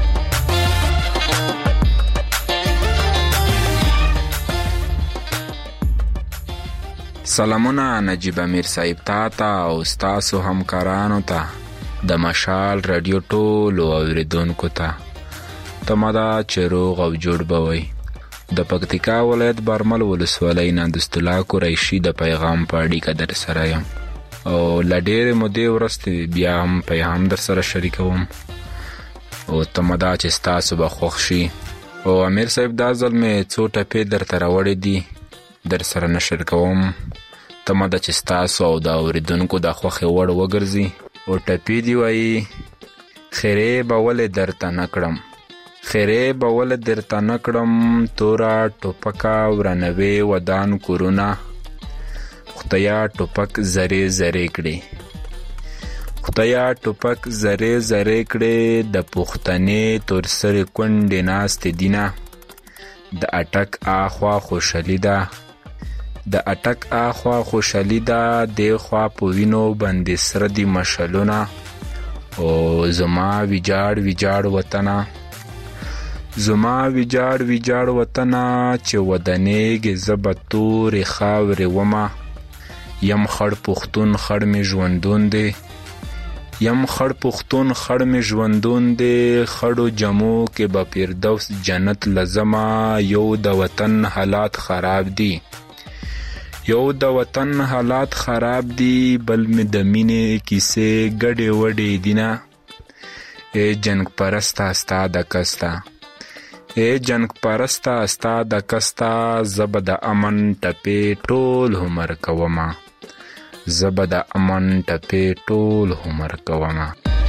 سلامونه نجیب امیر صاحب تا ته او ستاسو همکارانو ته د مشال رادیو ټولو اوریدونکو ته تمه ده چې روغ او جوړ به وئ. د پکتیکا ولایت برمل ولسوالۍ نه د ستولا قریشي د پیغام په اړیکه در سره یم او له ډېرې مودې وروسته بیا هم پیغام در سره شریکوم او تمه ده چې ستاسو به خوښ شي. او امیر صاحب دا ځل مې څو ټپې درته راوړې دي در سره نشر کوم. تمه ده چې ستاسو او د اوریدونکو د خوښې وړ وګرځي. او ټپې دي وایي خیرې به ولې درته نه کړم خیرې به ولې درته نه کړم توره ټوپکه ورانوي ودان کورونه خدایا ټوپک زرې زرې کړې خدایا ټوپک زرې زرې کړې د پښتنې تور سرې کونډې ناستې دینه د اټک آخوا خوشحالي ده د اټک آخوا خوشحالي ده دی خوا په وینو باندې سره دي مشلونه او زما ویجاړ ویجاړ وطنه زما ویجاړ ویجاړ وطنه چې ودانېږې زه به تورې خاورې ومه یم خړ پښتون خړ مې ژوندون دی یم خړ پښتون خړ مې ژوندون دی خړو جمو کې به فردوس جنت لزما یو د وطن حالات خراب دي یو د وطن حالات خراب دي بل مې د مینې کیسې ګډې وډې دینه ای جنگ پرسته ستا د کسته ای جنگ پرسته ستا د کسته زه به د امن ټپې ټول عمر کومه زه به د امن ټپې ټول عمر کومه.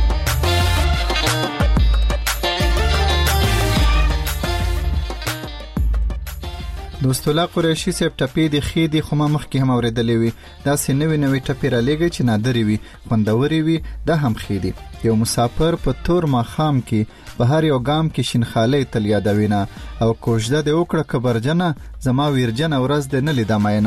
دوستولا قریشي صاحب ټپې د خې دي خو ما مخکې هم اورېدلې وي. داسې نوې نوې ټپې را لېږئ چې نادرې وي خوندورې وي دا هم خې دي. یو مسافر په تور ماښام کې په هر یو ګام کې شینخالۍ تل یادوینه او کوژده دې وکړه کبرجنه زما ویرجنه ورځ دې نه لیده مینه.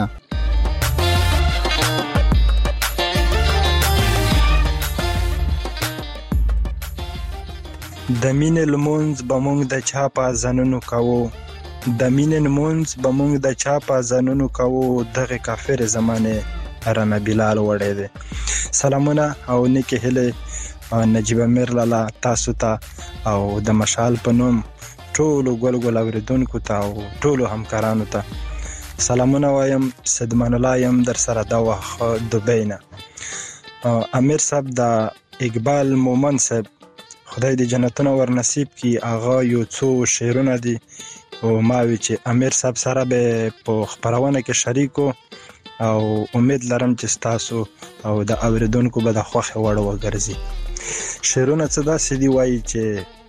د مینې لمونځ به مونږ د چا په اذانونو کوو د مینې لمونځ به مونږ د چا په اذانونو کوو دغه کافر زمانه رانه بلال وړی دی. سلامونه او نیکې هیلې نجیب امیر لالا تاسو ته او د مشال په نوم ټولو ګل ګل اوریدونکو ته او ټولو همکارانو ته سلامونه وایم. صدمان الله یم در سره دا وخت دوبۍ نه. امیر صاحب د اقبال مومن صاحب خدای دې جنتونه ور نصیب کی هغه یو څو شعرونه دي او ما وی چې امیر صاحب سره به په خبرونه کې شریکو او امید لرم چې تاسو او د اوریدونکو به د خوښ وړ وګرځي. شعرونه څه داسې دی وایي چې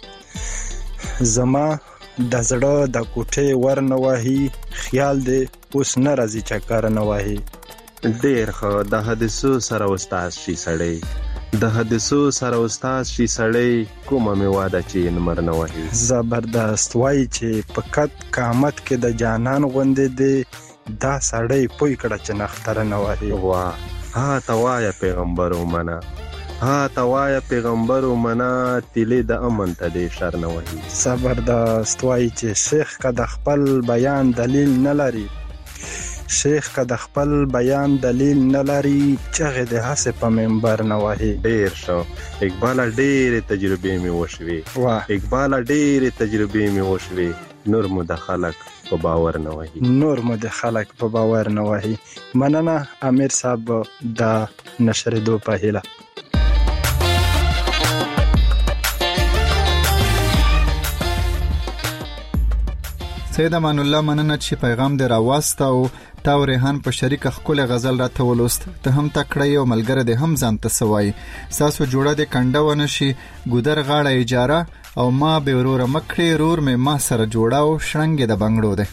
زما د زړه د کوټې ور نه وهي خیال دې اوس نه راځي چکر نه وهي ډېر ښه د حدیثو سره استاد شي سړی د حدیثو سره استاد شي سړی کومه مې واده چې نمر نه وهي زبردست وایي چې په قد قامت کې د جانان غوندې دی دا سړی پوی کړه چې نختره نه وهي. واه ها توایا پیغمبر ومنه ها توایا پیغمبر ومنه تیلې د امن ته دې شر نه وهي. زبردست وایي چې شیخ که د خپل بیان دلیل نه لري شیخ که د خپل بیان دلیل نه لري چغې د هسې په منبر نه وهي. ډېر ښه اقباله ډېرې تجربې مې وشوې اقباله ډېرې تجربې مې وشوې نور مو د خلک په باور نه وهي نور مو د خلک په باور نه وهي. مننه امیر صاحب د نشریدو په هیله. سید امان الله مننه چې پیغام دې راوست او تا او ریحان په شریکه خپل غزل راته ولوست. ته هم تکړه او ملګری دې هم ځان ته سوای. ساسو جوړه دې کنده ونشي ګودر غاړه اجاره او ما به ورور مکړې رور مې ما سره جوړاو شړنګ د بنگړو ده.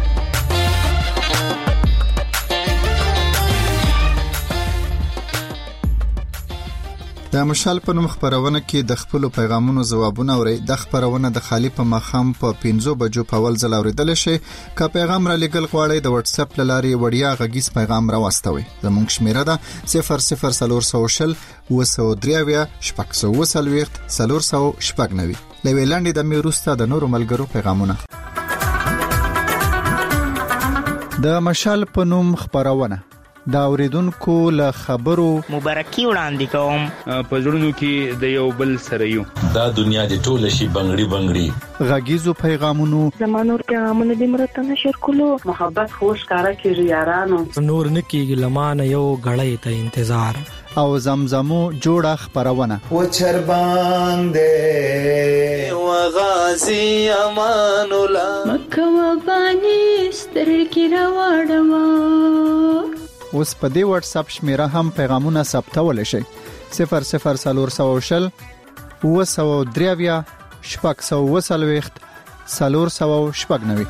د مشال په نوم خبرونه کې د خپل پیغامونو ځوابونه اوري. د خبرونه د خالی په مخام په پنځو بجو په ول ځل اوریدل شي. کا پیغام را لګل غواړي د واتس اپ لاري وړیا غږیز پیغام را واستوي. زموږ شمیره ده صفر صفر صفر سوشل وسو دریاویا شپږ سو وسلويخت صفر سو شپږ نوي. لویلاندې د میروستا د نورو ملګرو پیغامونه. د مشال په نوم خبرونه دا اوریدونکو له خبرو مبارکي وړاندې کوم. په زړونو کې د یو بل سره یو دا دنیا د ټوله شي بنگړي بنگړي غږیزو پیغامونو زمانور پیغامونه د مرته نشر کولو محبت خوش کارا کیږي یارانو نور نکیږي لمانه یو غړې ته انتظار او زمزمو جوړه خبرونه و چر باندې و غازی امان الله مکه و بانی سترګې راوړم. اوس په دې واتس اپ شمیره هم پیغامونه ثبتول شي. صفر صفر صفر سوشل وسو دریاویا شپږ سو وسلويخت صفر سو شپږ نوي.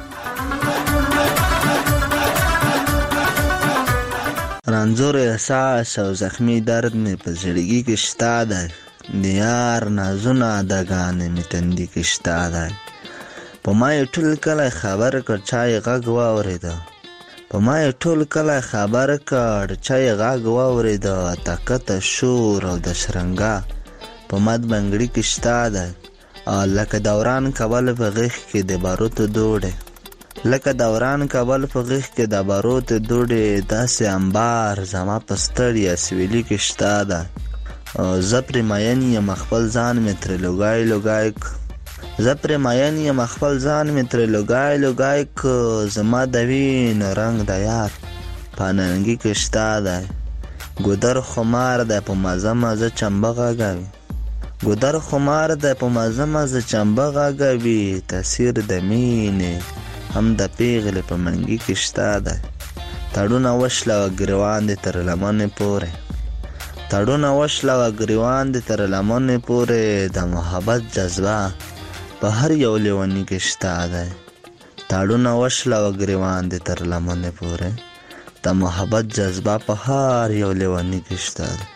رنځور احساس او زخمی درد مې په زړګي کې شتا ده. د یار نازونه دګانې مې تندي کې شتا ده. په ما یې ټول کله خبر کړ چای غږ واورېده. په ما یې ټول کله خبر کړ چای غږ واورېده. طاقت شور او د شرنګا په مد بنگړي کې شتا ده. لکه دوران کول په غیږ کې د باروتو دوړې لکه دوران کول په غیږ کې د باروتو دوړې داسې انبار زما په ستړیا سویلي کې شتا ده. زه پرې مین یم خپل ځان مې ترې لوګای لوګای زه پرې مین یم خپل ځان مې ترې لوګای لوګای زما د وینو رنګ د یار په ننګي کې شتا ده. ګودر خمار ده په مزه مزه چمبه غږوي ګودر خمار ده په مزه مزه چمبه غږوي. تاثیر د مینې هم د پیغلې په منګي کې شتا ده. تړونه وشله و ګریوان دې تر لمنې پورې تړونه وشله و ګریوان دې تر لمنې پورې. د محبت جذبه په هر یو لیونی کې شتا ده. تړونه وشله و ګریوان دې تر لمنې پورې. د محبت جذبه په هر یو لیونی کې شتا ده.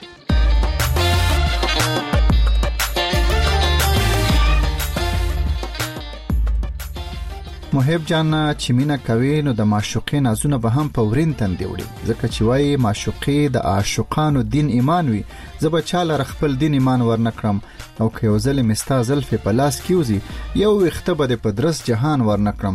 محب جان چې مینا کوي نو د معشوقې نازونه به هم په ورین تندې وړي. ځکه چې وایي معشوقې د عاشقانو دین ایمان وي. زه به چاله خپل دین ایمان ورنکړم او که یو ځل مستا زلفې په لاس کیوزي یو وخته به په درس جهان ورنکړم.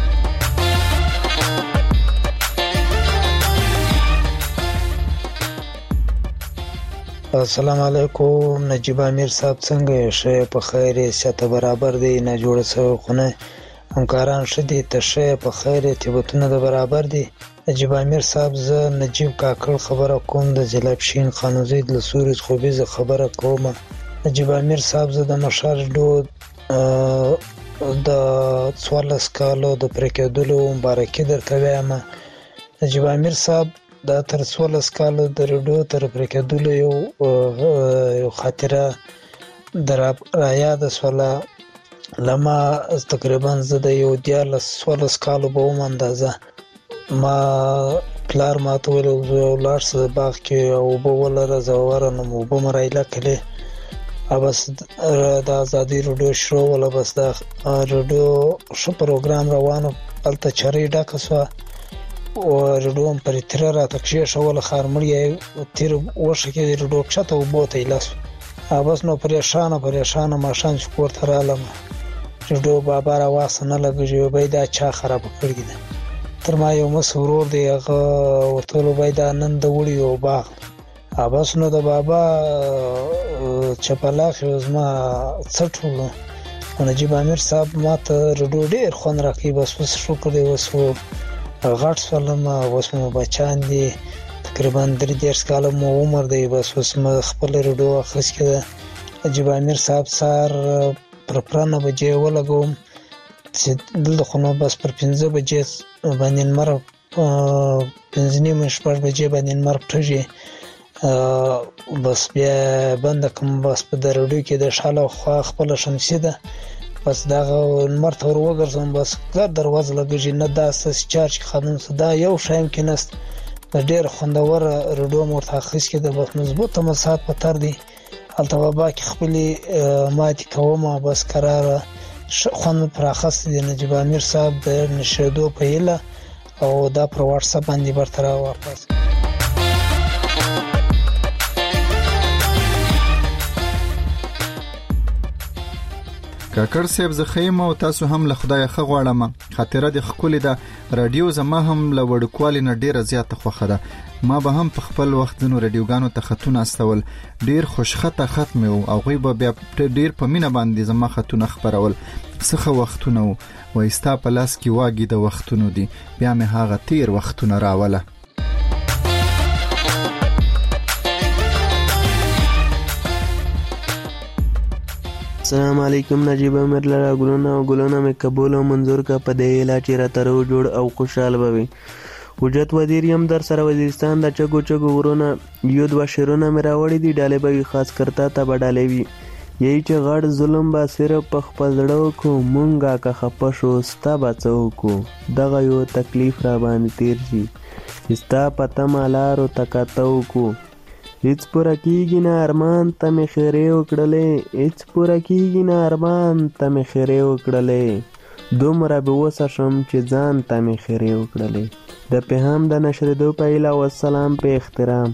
السلام علیکم نجیب امیر صاحب څنګه یې؟ ښه په خیر یې؟ سیاته برابر دی نه جوړه سوی خونه همکاران ښه دي ته ښه په خیر یې؟ تیبتونه د برابر دي. نجیب امیر صاحب زه نجیب کاکړ خبره کوم د ضلع خانوزي د سورج خوبي زه خبره کوم. نجیب امیر صاحب زه د مشال ډود د څوارلس کالو د پرې کېدلو مبارکي درته وایم. نجیب امیر صاحب دا تر څوارلس کالو د رډو تر پرې کېدلو یو یو خاطره در رایاده شوله. لما تقریبا زه د یو دیارلس څوارلس کالو به وم اندازه. ما پلار ما ته ویل ولاړ شه باغ کې اوبه ولره زه ورنم اوبه مې رایله کړې. بس د ازادي رډو شروع وله بس د رډو ښه پروګرام روانو هلته چرۍ ډکه شوه او رډو هم پرې تیره راته کښېښوله خارمړي تیر وښه کې رډو کښته اوبو ته ایله شو. بس نو پریشانه پریشانه ماښام چې کور ته رالم رډو بابا راواسه نه لګېږي وبی دا چا خرابه کړې ده. تر ما یو مس ورور دی هغه ورته ویل وبی دا نن د وړي یو باغ. بس نو د بابا چپلاخ یو زما څټ ولو. نجیب امیر صاحب ما ته رډو ډېر خوند راکوي. بس اوس شکر دی اوس غټ شولم اوس مو بچیان دي تقریبا درې دېرش کاله مو عمر دی. بس اوس مې خپله رډو اخیستې ده. نجیب امیر صاحب سهار پر پرانه بجې ولګوم چې دلته خو نو بس پر پنځه بجې باندې لمر پنځه نیمې شپږ بجې باندې لمر پټېږي، بس بیا بنده کوم بس په د رډیو کې د شاله خوا خپله شمسي ده، بس دغه لمر ته ور وګرځوم، بس ګر دروازه لګېږي، نه داسې چې چارج خانون څه دا یو شی هم کېناست، د ډېر خوندوره رډیو مې ورته اخیستې ده، بس مضبوطه مساحت په تر دی، هلته په با کې خپلې ماتې کومه، بس قراره خوند مې پر اخیستی دی. نجیب امیر صاحب د نشرېدو په هیله او دا پر واټساپ باندې برته را واپس. کاکړ صاحب زه خیم او تاسو هم له خدای ښه غواړم، خاطره د ښکلې ده، رادیو زما هم له وړوکوالي نه ډیره زیاته خوښه ده، ما به هم په خپل وخت ځینو رادیوګانو ته خطونه استول، ډیر خوشخطه خط مې و، هغوی به بیا ډیر په مینه باندې زما خطونه خپرول، څه ښه وختونه و، وایي ستا په لاس کې واګي د وختونو دي، بیا مې هغه تیر وختونه راوله. السلام علیکم. نجیب امیر لرا ګلونه او ګلونه مې قبول او منظور کا په دې علا چې راته رو جوړ او خوشحال بوي. حجت وزیر یم در سره وزیرستان د چګو چګو ورونه یو دوه شعرونه مې راوړي دي، ډالې به خاص کرتا ته به ډالې وي، یہی چې غړ ظلم به صرف په خپل زړه وکړو، مونږه که خفه شو ستا به څه وکړو، دغه یو تکلیف را باندې تیر شي چې ستا په تمه لارو ته کاته وکړو، هیڅ پوره کېږي نه ارمان ته مې خیرې وکړلې، هیڅ پوره کېږي نه ارمان ته مې خیرې وکړلې، دومره به وسه شم چې ځان ته مې خیرې وکړلې. د پیغام د نشرېدو په هیله والسلام په احترام.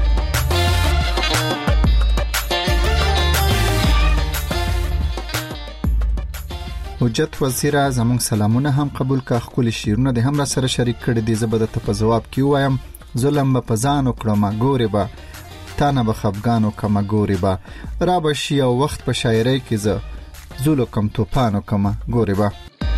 حجت وزیره زمونږ سلامونه هم قبول کا، ښکلي شعرونه دې هم را سره شریک کړي دي، زه به درته په ځواب کې ووایم ظلم به په ځان وکړمه ګورې به تا نه به خفګان وکړمه ګورې به را به شي او وخت په شاعرۍ کې زه زولو کم توپان وکړمه ګورې به.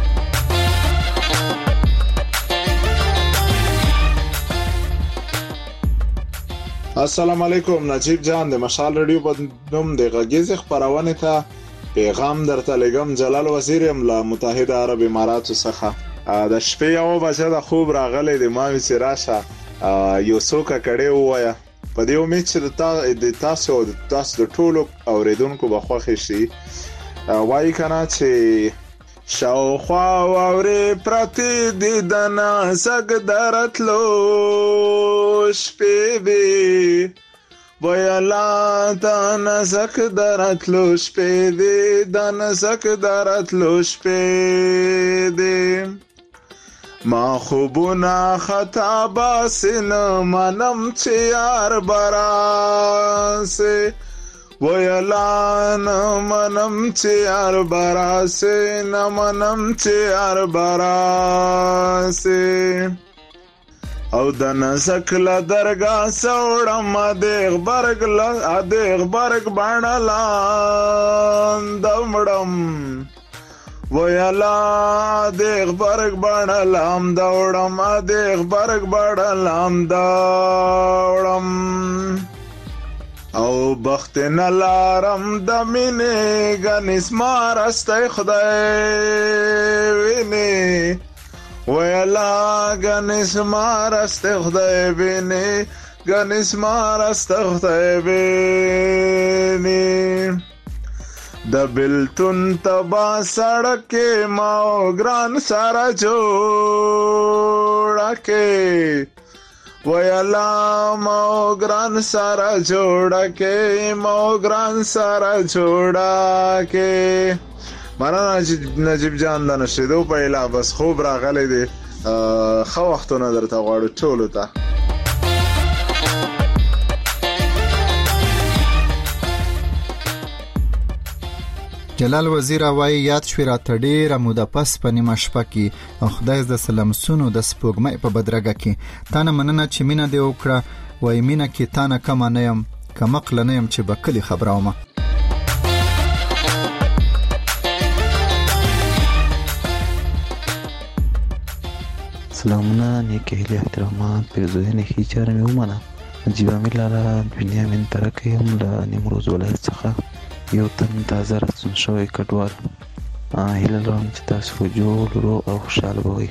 السلام علیکم. نجیب جان د مشال رادیو په نوم د غږیزې خپرونې ته پیغام درته لګم. جلال وزیر یم له متحده عرب اماراتو څخه. د شپې یو بجه د خوب راغلی د ما وی چې راشه یو څوک کړي وایا په دې امید چې د تاسو د تاسو د ټولو اوریدونکو به خوښ شي. وایي کنه چې شاوخوا واورې پرتې دي د نازک درتلو شپې وي، ویلا د نازک درتلو شپې دي، د نازک درتلو شپې دي، ما خوبونه خطا باسن منم چې یار براسه، ویلا نه منم چې یار براسه، نه منم چې یار براسه، او د نزک له درګاه سوړم دیغ برګ له دیغ برګ باڼه لاندې مړم، ویلا دیغ برګ باڼه لاندې وړم، دیغ برګ باڼه لاندې وړم، او بخت نلارم د مینې ګنې سمارستی خدای ویني، ویلا ګنې سمارستی خدای ویني، ګنې سمارستی خدای ویني، د بلتون تبا سړکې ما او ګران سره جوړه کې، ویلا ما او ګران سره جوړه کې، ما او ګران سره جوړه کې. مننه نجیب جان د نشریدو په هیله بس خوب راغلی دی، ښه وختونه درته غواړو ټولو ته. جلال وزیر وایي یاد شوې راته ډېره موده پس په نیمه شپه کې، او خدای د سلمسونو د سپوږمۍ په بدرګه کې، تا نه مننه چې مینه دې وکړه، وایي مینه کې تا نه کمه نه یم، کمقله نه یم چې به کلي خبره ومه. سلامونه، نیکې هیلې، احترامات، پیرزوینې ښې چاره مې ومنه. نجیب امیر لالا بنیامین ترکی هم له نیمروز ولایت څخه یو تن تازه راستون شوی کډوال. هیله لرم چې تاسو جوړ روغ او خوشحاله به وئ.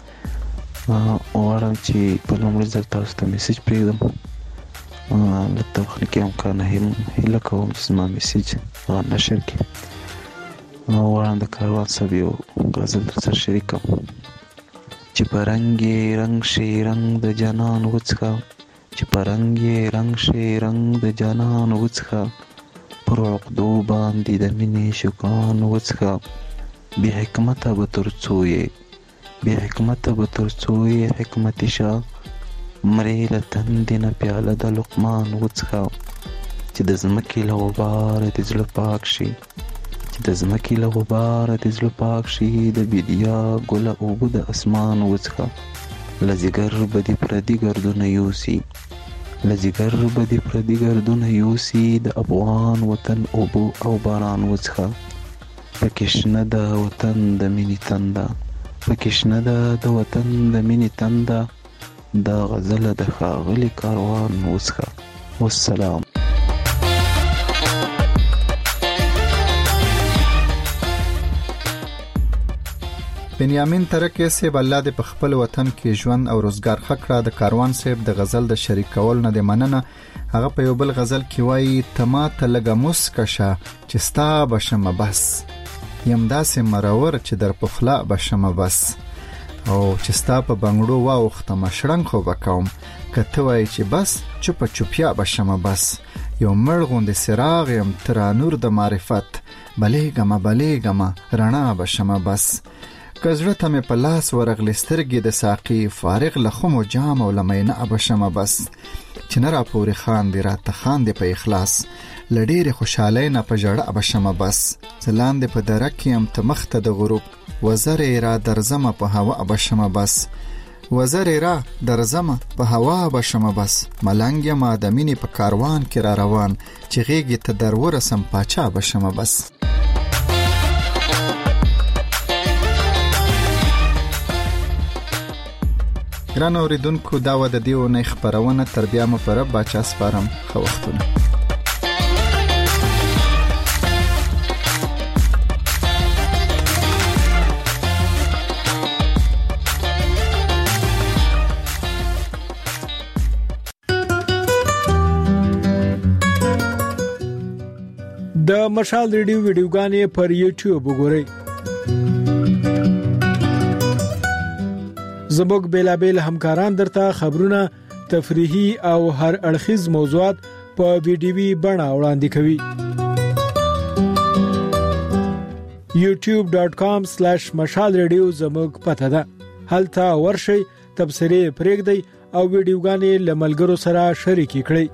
غواړم چې په لومړي ځل تاسو ته میسیج پرېږدم. له تخنیکي امکان نه هیله کوم چې زما میسیج هغه نشر کړي. غواړم د کاروان صاحب یو غزل درسره شریک کړم چې په رنګ یې رنګ شي رنګ د جانان وڅښه، چې په رنګ یې رنګ شي رنګ د جانان وڅښه، پر عقدو باندې د مینې شکان وڅښه، بې حکمته به تر څو یې بې حکمته به تر څو یې حکمتي شه، مرې له تندې نه پیاله د لقمان وڅښه، چې د ځمکې له غباره دې زړه پاک شي، چې د ځمکې له غباره دې زړه پاک شي، د بیدیا ګله اوبه د اسمان وڅښه، له ځیګر به دې پردي ګردونه یوسي، له ځیګر به دې پردي ګردونه یوسي، د افغان وطن اوبه او باران وڅښه، پکې شنه د وطن د مینې تنده، پکې شنه ده د وطن د مینې تنده، دا غزله د ښاغلي کاروان وڅښه. والسلام. بنیامین ترکی صاحب الله دې په خپل وطن کې ژوند او روزګار ښه کړه. د کاروان صاحب د غزل د شریک کول نه د مننه. هغه په یو بل غزل کې وایي تما ته لګه مسکه شه چې ستا بشمه بس، یم داسې مرور چې در پخلا بشمه بس، او چې ستا په بنګړو واوختم شړنګ خو بکوم، که ته وایي چې بس چوپه چوپیا بشمه بس، یو مړ غوندې څراغ یم ترا نور د معرفت، بلیږمه بلیږمه رڼا بشمه بس، که زړه ته مې په لاس ورغلې سترګې د ساقي، فارغ له خمو جام او له مینا بشمه بس، چې نه راپورې خاندې راته خاندې په اخلاص، له ډېرې خوشحالۍ نه په ژړه بشمه بس، زه لاندې په دره کې یم ته مخ ته د غروب، وزرې را درځمه په هوا بشمه بس، وزرې را درځمه په هوا بشمه بس، ملنګ یم د مینې په کاروان کې را روان، چې غېږې ته در ورسم پاچا بشمه بس. ګران اوریدونکو دا و د دې اونۍ خپرونه، تر بیا مو په رب باچا سپارم. ښه وختونه. د مشال ریډیو ویډیوګانې پر یوټیوب وګورئ. زموږ بیلابیل همکاران درته خبرونه، تفریحي او هر اړخیز موضوعات په ویډیوي بڼه وړاندې کوي. یوټیوب ډاٹ کام سلیش مشال ریډیو زموږ پته ده. هلته ورشئ، تبصرې پرېږدئ او ویډیوګانې له ملګرو سره شریکې کړئ.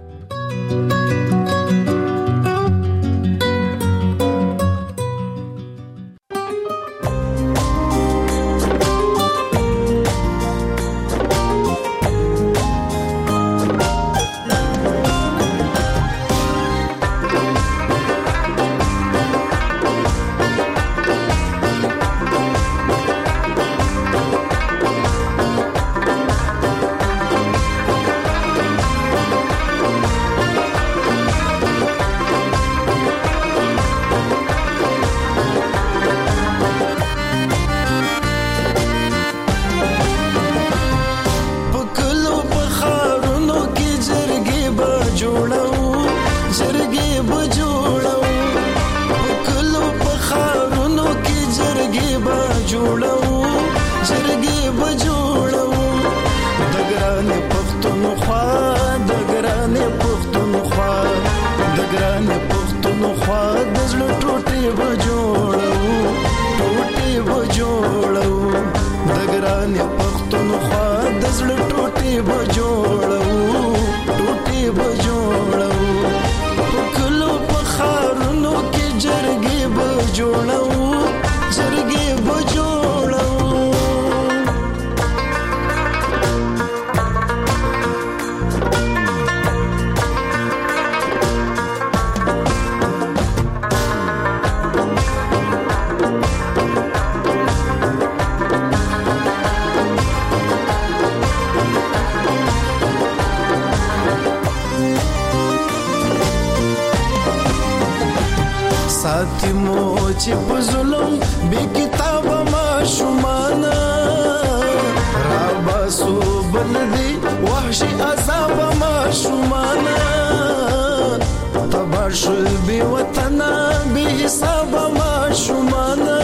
یتیمو چې په ظلم بې کتابه ماشومانه راباسو بل دي وحشي عذابه ماشومانه تبار شل بې وطنه بې حسابه ماشومانه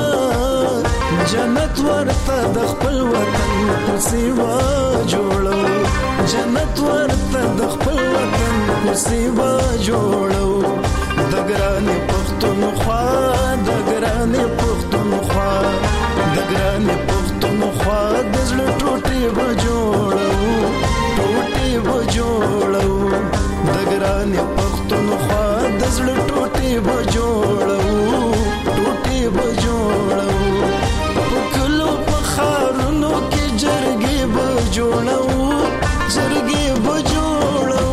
جنت ورته د خپل وطن کوڅې وا جوړو جنت ورته د خپل وطن کوڅې وا جوړو د ګرانې پښتونخوا د ګرانې پښتونخوا د ګرانې پښتونخوا د زړه ټوټې به جوړو ټوټې به جوړو د ګرانې پښتونخوا د زړه ټوټې به جوړو ټوټې به جوړو جرګې به جوړو جرګې به جوړو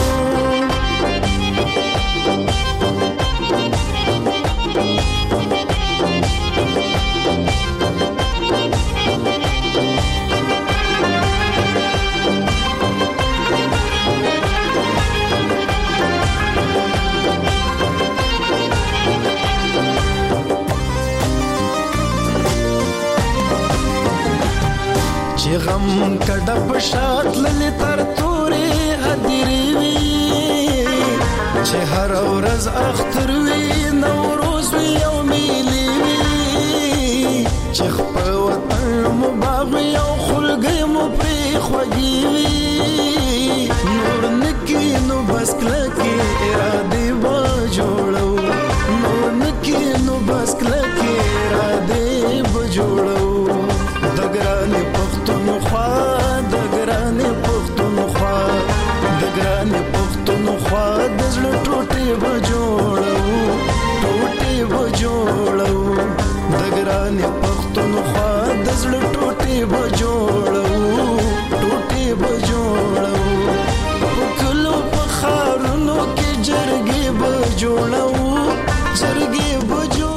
چې غم کډه په شات للی تر تورې هدیرې وي چې هر ورځ اختر وي نوروز وي او میلې وي چې خپل وطن مو باغ وي او خلګۍ مو پرې خوږې وي نور نکي نو بس کلکې ارادې به جوړو نور نکي نو بس کلکې ارادې به جوړو د ګرانې پښتونخوا د ګرانې پښتونخوا د ګرانې پښتونخوا د زړه ټوټې به جوړو ټوټې به جوړو د ګرانې پښتونخوا د زړه ټوټې به جوړو ټوټې به جوړو په کلو په ښارونو کې جرګې به جوړو جرګې به جوړو.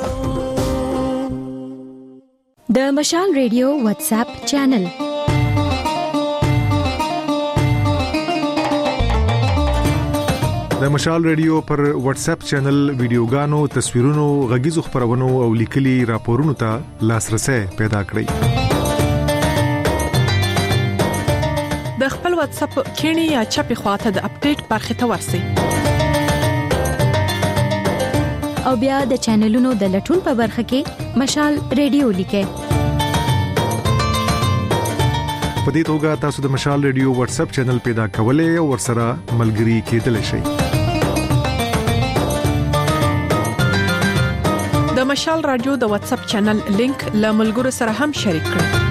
د مشال ریډیو واتس اپ چینل د مشال ریډیو پر واتس اپ چینل ویډیوګانو تصویرونو غږیزو خبرونو او لیکلي راپورونو ته لاسرسي پیدا کړئ. د خپل واتس اپ کینی یا چپی خواته د اپډیټ برخه ته ورسئ او بیا د چینلونو د لټون په برخه کې مشال ریډیو لیکئ. په دې توګه تاسو د مشال ریډیو واتس اپ چینل پیدا کولای او ورسره ملګري کېدلی شئ. د مشال رادیو د واتس اپ چینل لینک له ملګرو سره هم شریک کړئ.